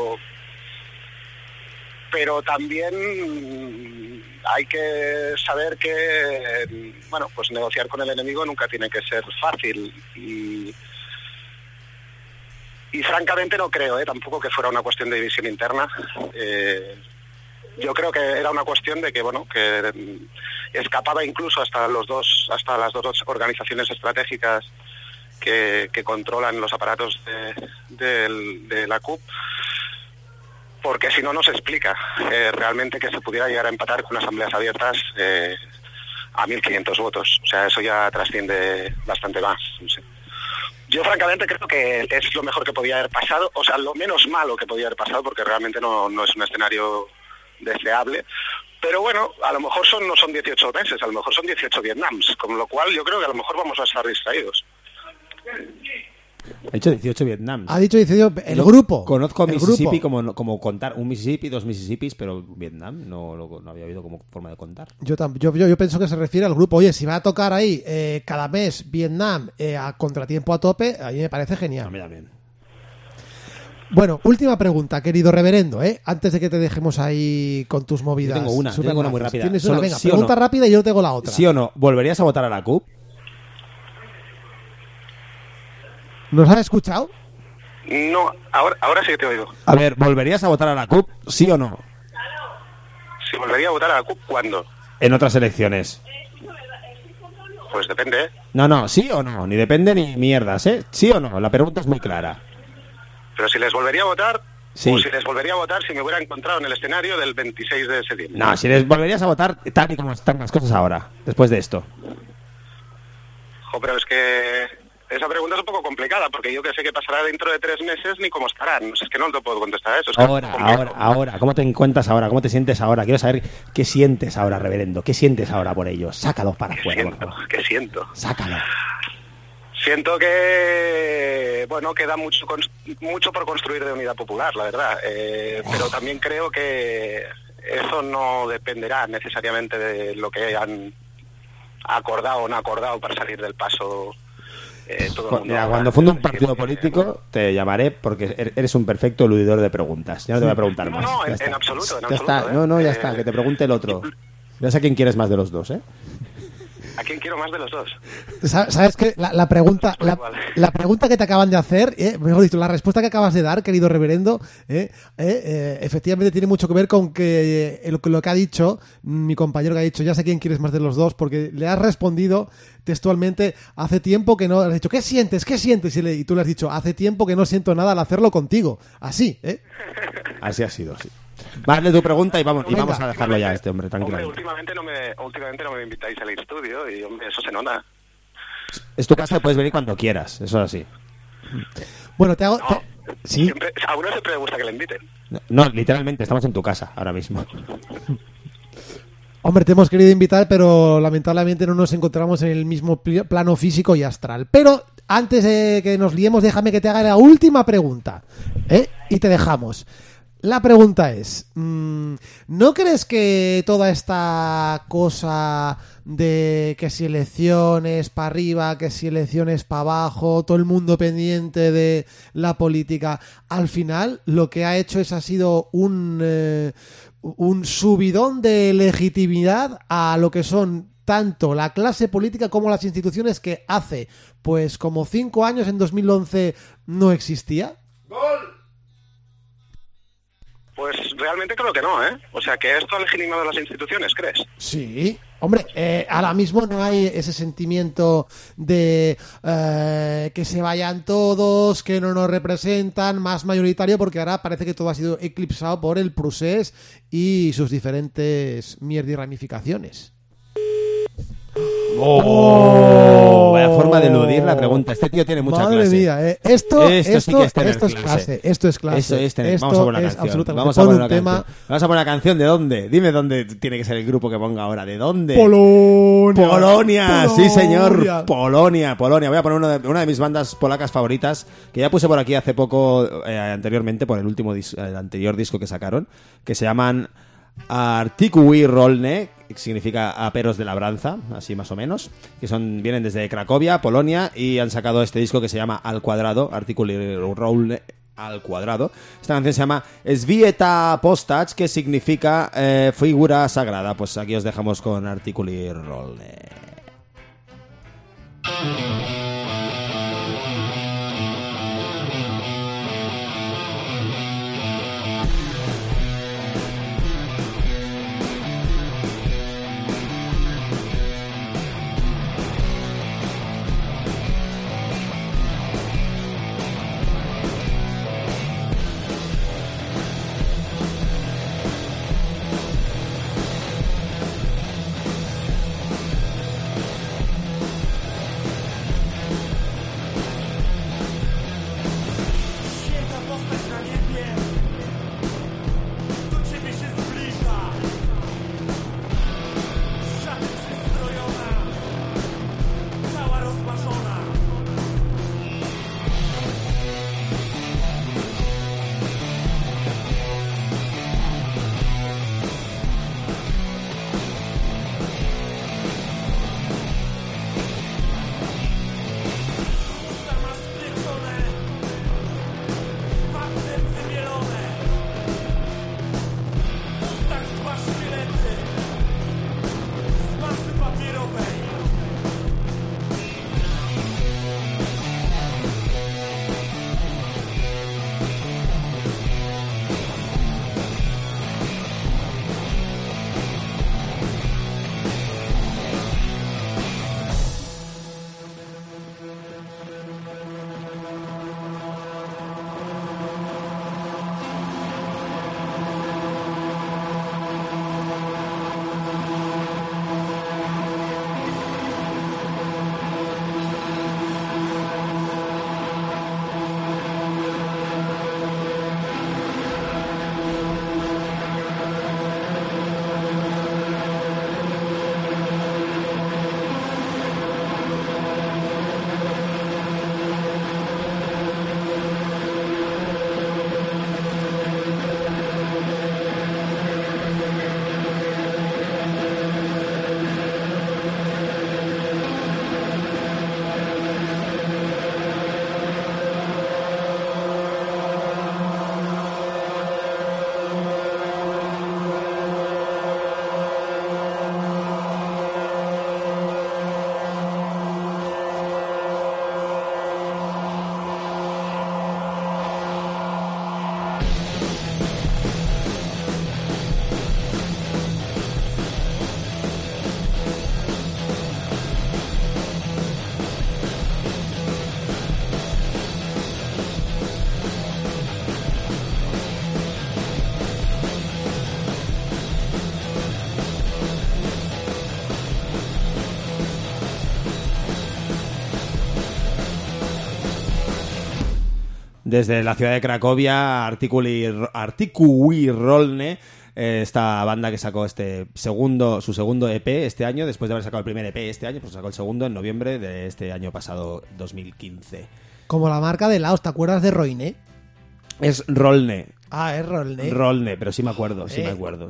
pero también hay que saber que, bueno, pues negociar con el enemigo nunca tiene que ser fácil y francamente no creo, tampoco que fuera una cuestión de división interna. yo creo que era una cuestión de que, bueno, que escapaba incluso hasta las dos organizaciones estratégicas que controlan los aparatos de la CUP, porque si no, no se explica realmente que se pudiera llegar a empatar con asambleas abiertas a 1.500 votos. O sea, eso ya trasciende bastante más. No sé. Yo francamente creo que es lo mejor que podía haber pasado, o sea, lo menos malo que podía haber pasado, porque realmente no es un escenario deseable. Pero bueno, a lo mejor no son 18 meses, a lo mejor son 18 Vietnams, con lo cual yo creo que a lo mejor vamos a estar distraídos. Ha dicho 18 Vietnams. Ha dicho 18 el grupo. Conozco el Mississippi grupo. como contar un Mississippi, 2 Mississippis, pero Vietnam no había oído como forma de contar. Yo pienso que se refiere al grupo. Oye, si va a tocar ahí cada mes Vietnam a contratiempo a tope, a mí me parece genial. A mí también. Bueno, última pregunta, querido reverendo, antes de que te dejemos ahí con tus movidas. Yo tengo una muy rápida. Tienes una, venga, ¿sí pregunta rápida y yo tengo la otra. ¿Sí o no? ¿Volverías a votar a la CUP? ¿Nos has escuchado? No, ahora sí que te oigo. A ver, ¿volverías a votar a la CUP? ¿Sí o no? Si volvería a votar a la CUP, ¿cuándo? En otras elecciones. Pues depende, ¿eh? No, ¿sí o no? Ni depende ni mierdas, ¿eh? ¿Sí o no? La pregunta es muy clara. Pero si les volvería a votar, sí. O si les volvería a votar si me hubiera encontrado en el escenario del 26 de septiembre. No, si les volverías a votar tal y como están las cosas ahora, después de esto. Pero es que esa pregunta es un poco complicada, porque yo que sé que pasará dentro de 3 meses ni cómo estarán. No sé, es que no te puedo contestar a eso. Es que Ahora. ¿Cómo te encuentras ahora? ¿Cómo te sientes ahora? Quiero saber qué sientes ahora, reverendo. ¿Qué sientes ahora por ellos? Sácalo para afuera. ¿Qué siento? Sácalo. Siento que, bueno, queda mucho por construir de unidad popular, la verdad. Pero también creo que eso no dependerá necesariamente de lo que han acordado o no acordado para salir del paso. Todo el mundo. Mira, cuando funde un partido político te llamaré porque eres un perfecto eludidor de preguntas. Ya no te voy a preguntar más. No, en absoluto. Ya está. Ya está. Que te pregunte el otro. Ya sé a quién quieres más de los dos, ¿eh? ¿A quién quiero más de los dos? ¿Sabes qué? La pregunta que te acaban de hacer, mejor dicho, la respuesta que acabas de dar, querido reverendo, efectivamente tiene mucho que ver con que lo que ha dicho mi compañero, que ha dicho, ya sé quién quieres más de los dos, porque le has respondido textualmente, hace tiempo que no, has dicho, ¿qué sientes? Y tú le has dicho, hace tiempo que no siento nada al hacerlo contigo. Así, Así ha sido, sí. Vale, tu pregunta y vamos a dejarlo ya a este hombre, tranquilamente. Últimamente no me invitáis al estudio y, hombre, eso se nota. Es tu casa, puedes venir cuando quieras, eso es así. Bueno, ¿Sí? A uno siempre le gusta que le inviten. No, literalmente, estamos en tu casa ahora mismo. Hombre, te hemos querido invitar, pero lamentablemente no nos encontramos en el mismo plano físico y astral. Pero antes de que nos liemos, déjame que te haga la última pregunta, y te dejamos. La pregunta es, ¿no crees que toda esta cosa de que si elecciones para arriba, que si elecciones para abajo, todo el mundo pendiente de la política, al final lo que ha hecho ha sido un subidón de legitimidad a lo que son tanto la clase política como las instituciones que hace, pues como 5 años, en 2011, no existía? ¡Gol! Pues realmente creo que no, ¿eh? O sea, que esto ha legitimado las instituciones, ¿crees? Sí. Hombre, ahora mismo no hay ese sentimiento de que se vayan todos, que no nos representan, más mayoritario, porque ahora parece que todo ha sido eclipsado por el procés y sus diferentes mierdas y ramificaciones. Vaya forma de eludir la pregunta. Este tío tiene mucha clase. Madre mía, esto sí que es tener clase. Esto es clase. Eso es tener. Vamos a poner una canción. Vamos a poner una canción. ¿De dónde? Dime dónde tiene que ser el grupo que ponga ahora. ¿De dónde? Polonia. Sí, señor. Polonia. Voy a poner una de mis bandas polacas favoritas, que ya puse por aquí hace poco, anteriormente, por el anterior disco que sacaron, que se llaman Artykuły Rolne, que significa aperos de labranza, así más o menos, que vienen desde Cracovia, Polonia, y han sacado este disco que se llama Al Cuadrado, Artykuły Rolne al Cuadrado. Esta canción se llama Svieta Postać, que significa figura sagrada. Pues aquí os dejamos con Artykuły Rolne. desde la ciudad de Cracovia, Artikuj Rolne, esta banda que sacó su segundo EP este año, después de haber sacado el primer EP este año, pues sacó el segundo en noviembre de este año pasado, 2015. Como la marca de Laos, ¿te acuerdas de Roine? Es Rolne. Ah, es Rolne. Rolne, pero sí me acuerdo. Sí me acuerdo.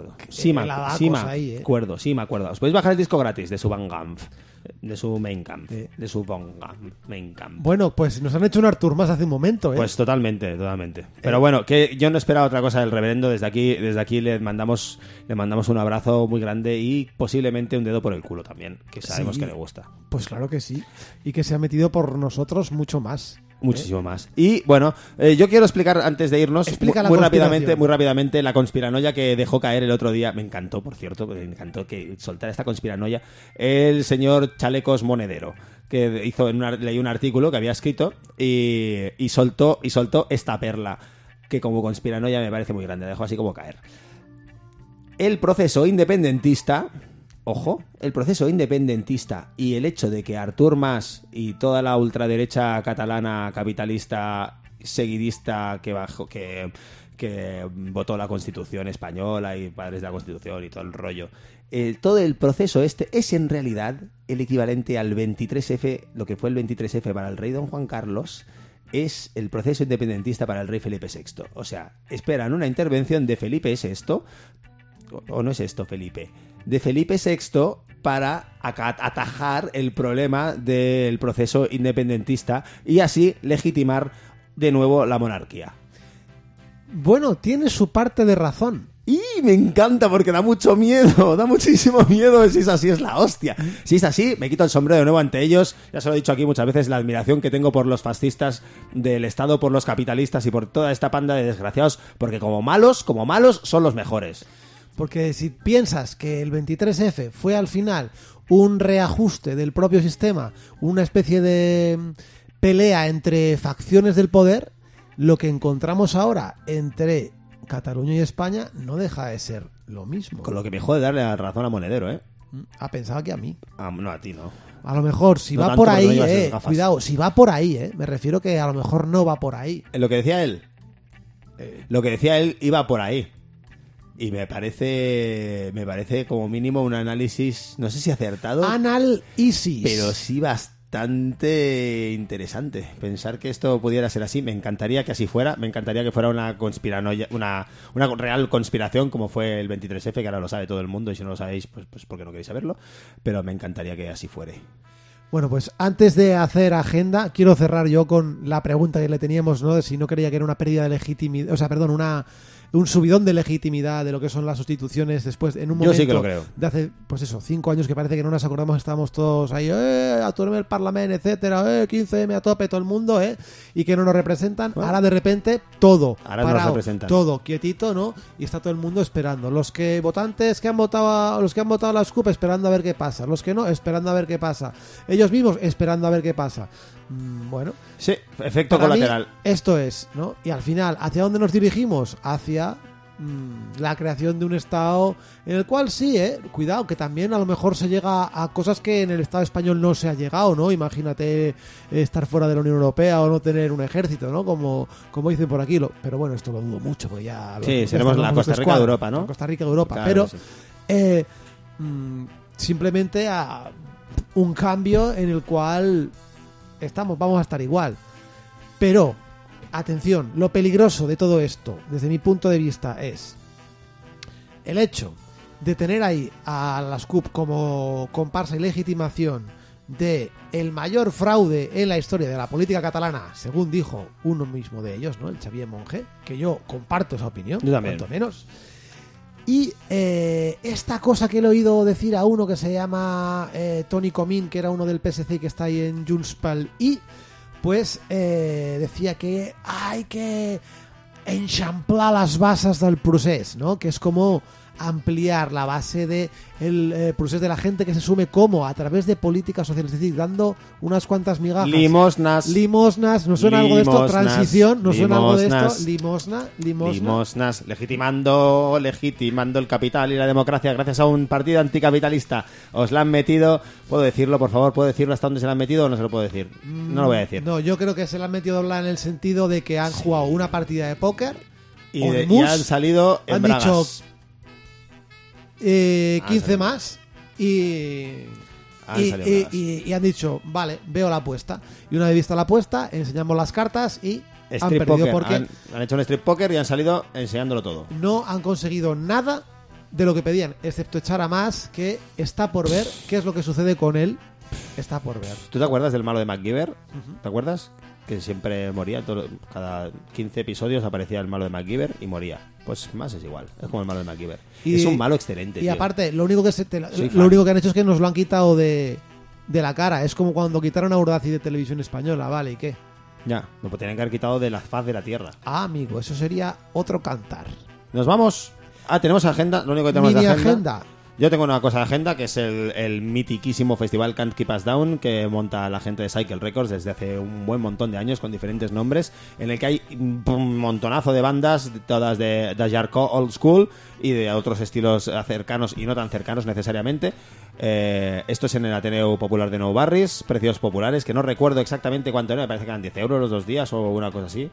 Os podéis bajar el disco gratis de su Bangamp, de su Main Camp, de su Main Camp. Bueno, pues nos han hecho un Artur más hace un momento, ¿eh? Pues totalmente. Pero bueno, que yo no esperaba otra cosa del reverendo. Desde aquí le mandamos un abrazo muy grande y posiblemente un dedo por el culo también, que sabemos que le gusta. Pues claro que sí. Y que se ha metido por nosotros mucho más. Muchísimo más. Y bueno, yo quiero explicar antes de irnos muy rápidamente la conspiranoia que dejó caer el otro día. Me encantó, por cierto, que soltara esta conspiranoia el señor Chalecos Monedero, que leí un artículo que había escrito y soltó esta perla que como conspiranoia me parece muy grande. La dejó así como caer. El proceso independentista... Ojo, el proceso independentista y el hecho de que Artur Mas y toda la ultraderecha catalana capitalista seguidista que votó la Constitución española y padres de la Constitución y todo el rollo, todo el proceso es en realidad el equivalente al 23F, lo que fue el 23F para el rey don Juan Carlos, es el proceso independentista para el rey Felipe VI. O sea, esperan una intervención de Felipe VI, o no es esto Felipe, de Felipe VI para atajar el problema del proceso independentista y así legitimar de nuevo la monarquía. Bueno, tiene su parte de razón. Y me encanta porque da mucho miedo, da muchísimo miedo. Si es así, es la hostia. Si es así, me quito el sombrero de nuevo ante ellos. Ya se lo he dicho aquí muchas veces, la admiración que tengo por los fascistas del Estado, por los capitalistas y por toda esta panda de desgraciados, porque como malos son los mejores. Porque si piensas que el 23F fue al final un reajuste del propio sistema, una especie de pelea entre facciones del poder, lo que encontramos ahora entre Cataluña y España no deja de ser lo mismo. Con lo que me jode darle la razón a Monedero, ¿eh? Ha pensado que a mí. No, a ti no. A lo mejor, si va por ahí, cuidado, si va por ahí, me refiero que a lo mejor no va por ahí. Lo que decía él iba por ahí. Y me parece como mínimo un análisis, no sé si acertado. Análisis. Pero sí bastante interesante. Pensar que esto pudiera ser así. Me encantaría que así fuera. Me encantaría que fuera una conspiranoia, una real conspiración como fue el 23F, que ahora lo sabe todo el mundo. Y si no lo sabéis, pues porque no queréis saberlo. Pero me encantaría que así fuere. Bueno, pues antes de hacer agenda, quiero cerrar yo con la pregunta que le teníamos, ¿no? De si no creía que era una pérdida de legitimidad, o sea, perdón, un subidón de legitimidad de lo que son las sustituciones después, en un momento yo sí que lo creo. De hace, pues eso, 5 años que parece que no nos acordamos, estábamos todos ahí, aturme el Parlamento, etcétera, 15M a tope, todo el mundo, y que no nos representan. Bueno, ahora de repente todo ahora parado, nos representan. Todo quietito, ¿no? Y está todo el mundo esperando. Los que han votado a las CUP esperando a ver qué pasa, los que no, esperando a ver qué pasa. Ellos mismos esperando a ver qué pasa. Bueno, sí, efecto colateral. Esto es, ¿no? Y al final, ¿hacia dónde nos dirigimos? Hacia la creación de un Estado en el cual sí, cuidado, que también a lo mejor se llega a cosas que en el Estado español no se ha llegado, ¿no? Imagínate estar fuera de la Unión Europea o no tener un ejército, ¿no? Como dicen por aquí, pero bueno, esto lo dudo mucho, porque ya... Sí, seremos la Costa Rica de Europa, ¿no? Costa Rica de Europa, claro, pero sí. Simplemente a un cambio en el cual vamos a estar igual. Pero, atención, lo peligroso de todo esto, desde mi punto de vista, es el hecho de tener ahí a las CUP como comparsa y legitimación de el mayor fraude en la historia de la política catalana, según dijo uno mismo de ellos, ¿no? El Xavier Monge, que yo comparto esa opinión, yo también, cuanto menos. Y esta cosa que le he oído decir a uno que se llama Toni Comín, que era uno del PSC que está ahí en Junts pel I, pues decía que hay que enxamplar las bases del procés, ¿no? Que es como ampliar la base de el procés de la gente que se sume como a través de políticas sociales, es decir, dando unas cuantas migajas. Limosnas, ¿no suena algo de esto? Transición, ¿no suena algo de esto? Limosnas. Legitimando el capital y la democracia gracias a un partido anticapitalista. Os la han metido, ¿puedo decirlo, por favor? ¿Puedo decirlo hasta dónde se la han metido o no se lo puedo decir? No lo voy a decir. No, yo creo que se la han metido doblada en el sentido de que han jugado una partida de póker y han salido en bragas. Dicho 15 más y han dicho, vale, veo la apuesta. Y una vez vista la apuesta, enseñamos las cartas y han perdido porque han hecho un strip poker y han salido enseñándolo todo. No han conseguido nada de lo que pedían, excepto echar a más, que está por ver qué es lo que sucede con él. Está por ver. ¿Tú te acuerdas del malo de MacGyver? ¿Te acuerdas? Que siempre moría, cada 15 episodios aparecía el malo de MacGyver y moría. Pues más es igual, es como el malo de MacGyver. Es un malo excelente. Y aparte, lo único que han hecho es que nos lo han quitado de la cara. Es como cuando quitaron a Urdaci de Televisión Española, ¿vale? ¿Y qué? Ya, lo tenían que haber quitado de la faz de la tierra. Ah, amigo, eso sería otro cantar. ¿Nos vamos? Tenemos agenda, lo único que tenemos Mini de agenda. Yo tengo una cosa de agenda, que es el mitiquísimo festival Can't Keep Us Down, que monta la gente de Cycle Records desde hace un buen montón de años, con diferentes nombres, en el que hay un montonazo de bandas, todas de hardcore old school y de otros estilos cercanos y no tan cercanos necesariamente. Esto es en el Ateneo Popular de Nou Barris, precios populares, que no recuerdo exactamente cuánto era, me parece que eran 10 euros los 2 días o una cosa así.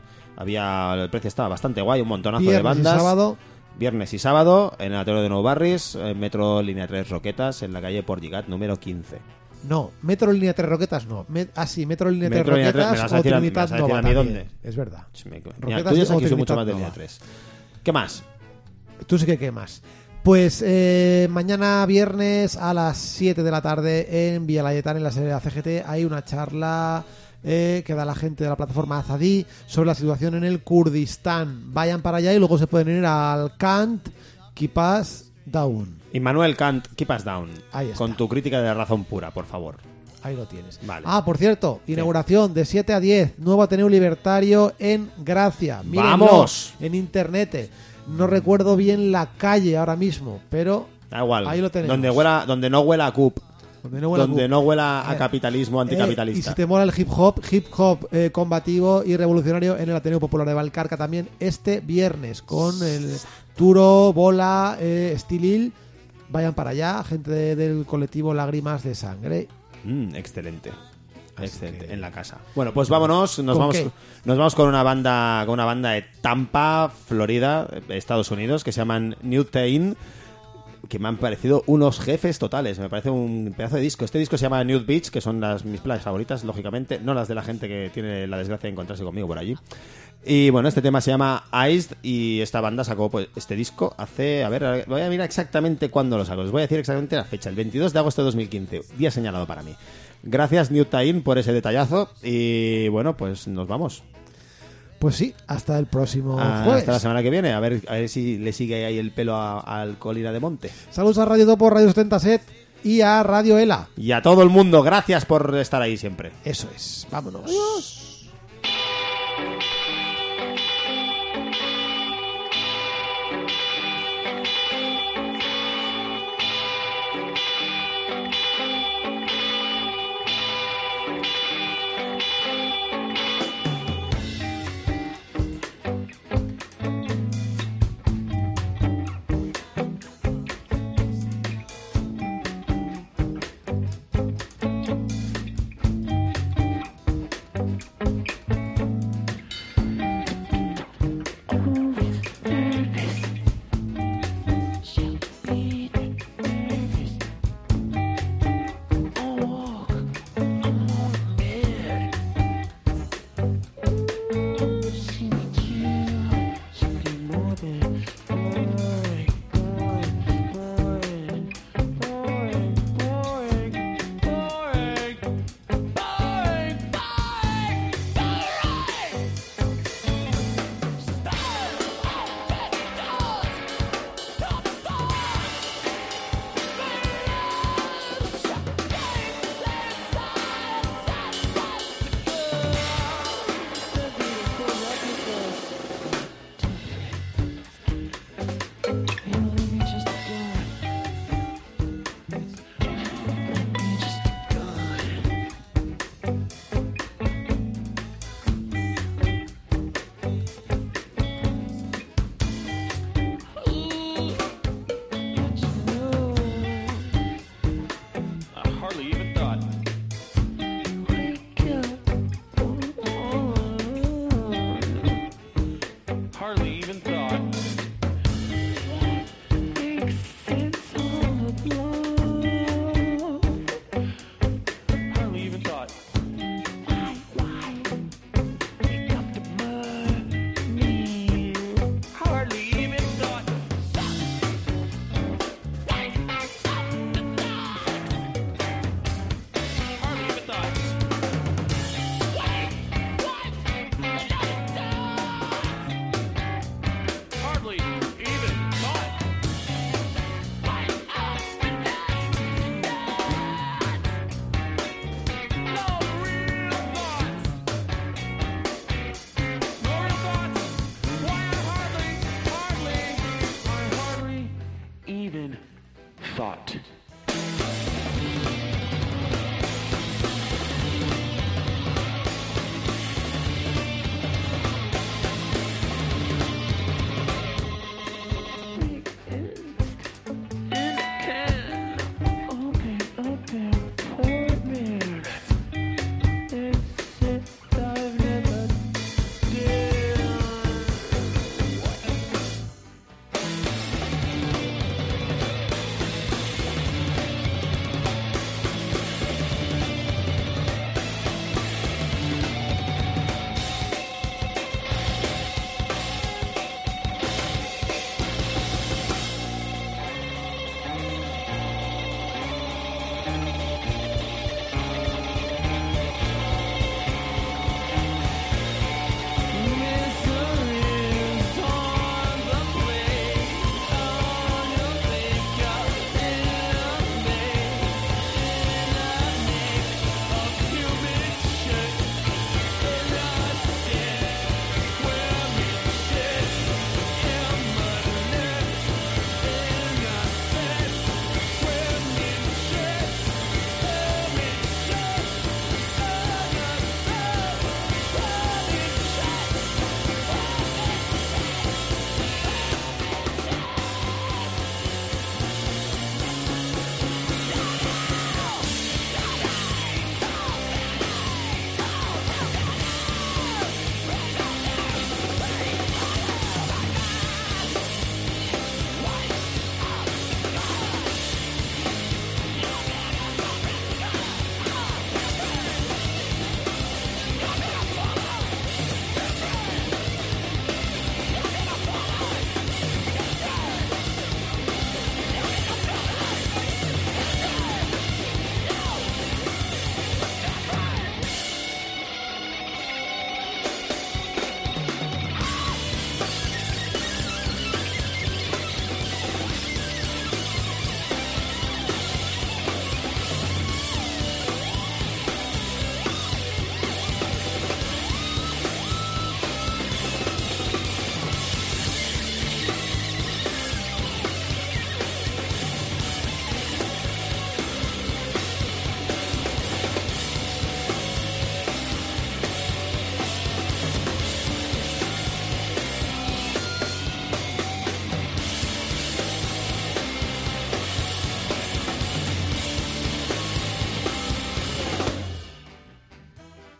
El precio estaba bastante guay, un montonazo de bandas. Viernes y sábado en el Ateneo de Nou Barris, Metro Línea 3 Roquetas, en la calle Portlligat número 15. No, Metro Línea 3 Roquetas no. Metro Línea 3 Roquetas o Trinitat Nova también. ¿Dónde? Es verdad. Roquetas, tú ya sabes que soy mucho más de Línea 3. ¿Qué más? Tú sí que qué más. Pues mañana viernes a las 7 de la tarde en Villa Laietana, en la sede de la CGT, hay una charla que da la gente de la plataforma Azadí sobre la situación en el Kurdistán. Vayan para allá y luego se pueden ir al Can't Keep Us Down. Immanuel Kant, Keep Us Down. Ahí está. Con tu crítica de razón pura, por favor. Ahí lo tienes. Vale. Por cierto, inauguración de 7 a 10, nuevo Ateneo Libertario en Gracia. Mírenlo, ¡vamos! En internet. No recuerdo bien la calle ahora mismo, pero da igual. Ahí lo tenemos. Donde no huela a CUP. Donde no huela a capitalismo anticapitalista. Y si te mola el hip hop combativo y revolucionario en el Ateneo Popular de Valcarca también este viernes con el Turo, Bola, Stilil. Vayan para allá, gente del colectivo Lágrimas de Sangre. Excelente. Excelente, en la casa. Bueno, pues vámonos, nos vamos con una banda de Tampa, Florida, Estados Unidos, que se llaman New Tain, que me han parecido unos jefes totales. Me parece un pedazo de disco. Este disco se llama Nude Beach, que son mis playas favoritas, lógicamente, no las de la gente que tiene la desgracia de encontrarse conmigo por allí. Y bueno, este tema se llama Iced y esta banda sacó pues este disco hace... A ver, voy a mirar exactamente cuándo lo sacó. Os voy a decir exactamente la fecha, el 22 de agosto de 2015, día señalado para mí. Gracias, New Tain, por ese detallazo. Y bueno, pues nos vamos. Pues sí, hasta el próximo jueves. Hasta la semana que viene. A ver si le sigue ahí el pelo al Colina de Monte. Saludos a Radio Topo, Radio 77 y a Radio ELA. Y a todo el mundo, gracias por estar ahí siempre. Eso es, vámonos. Adiós.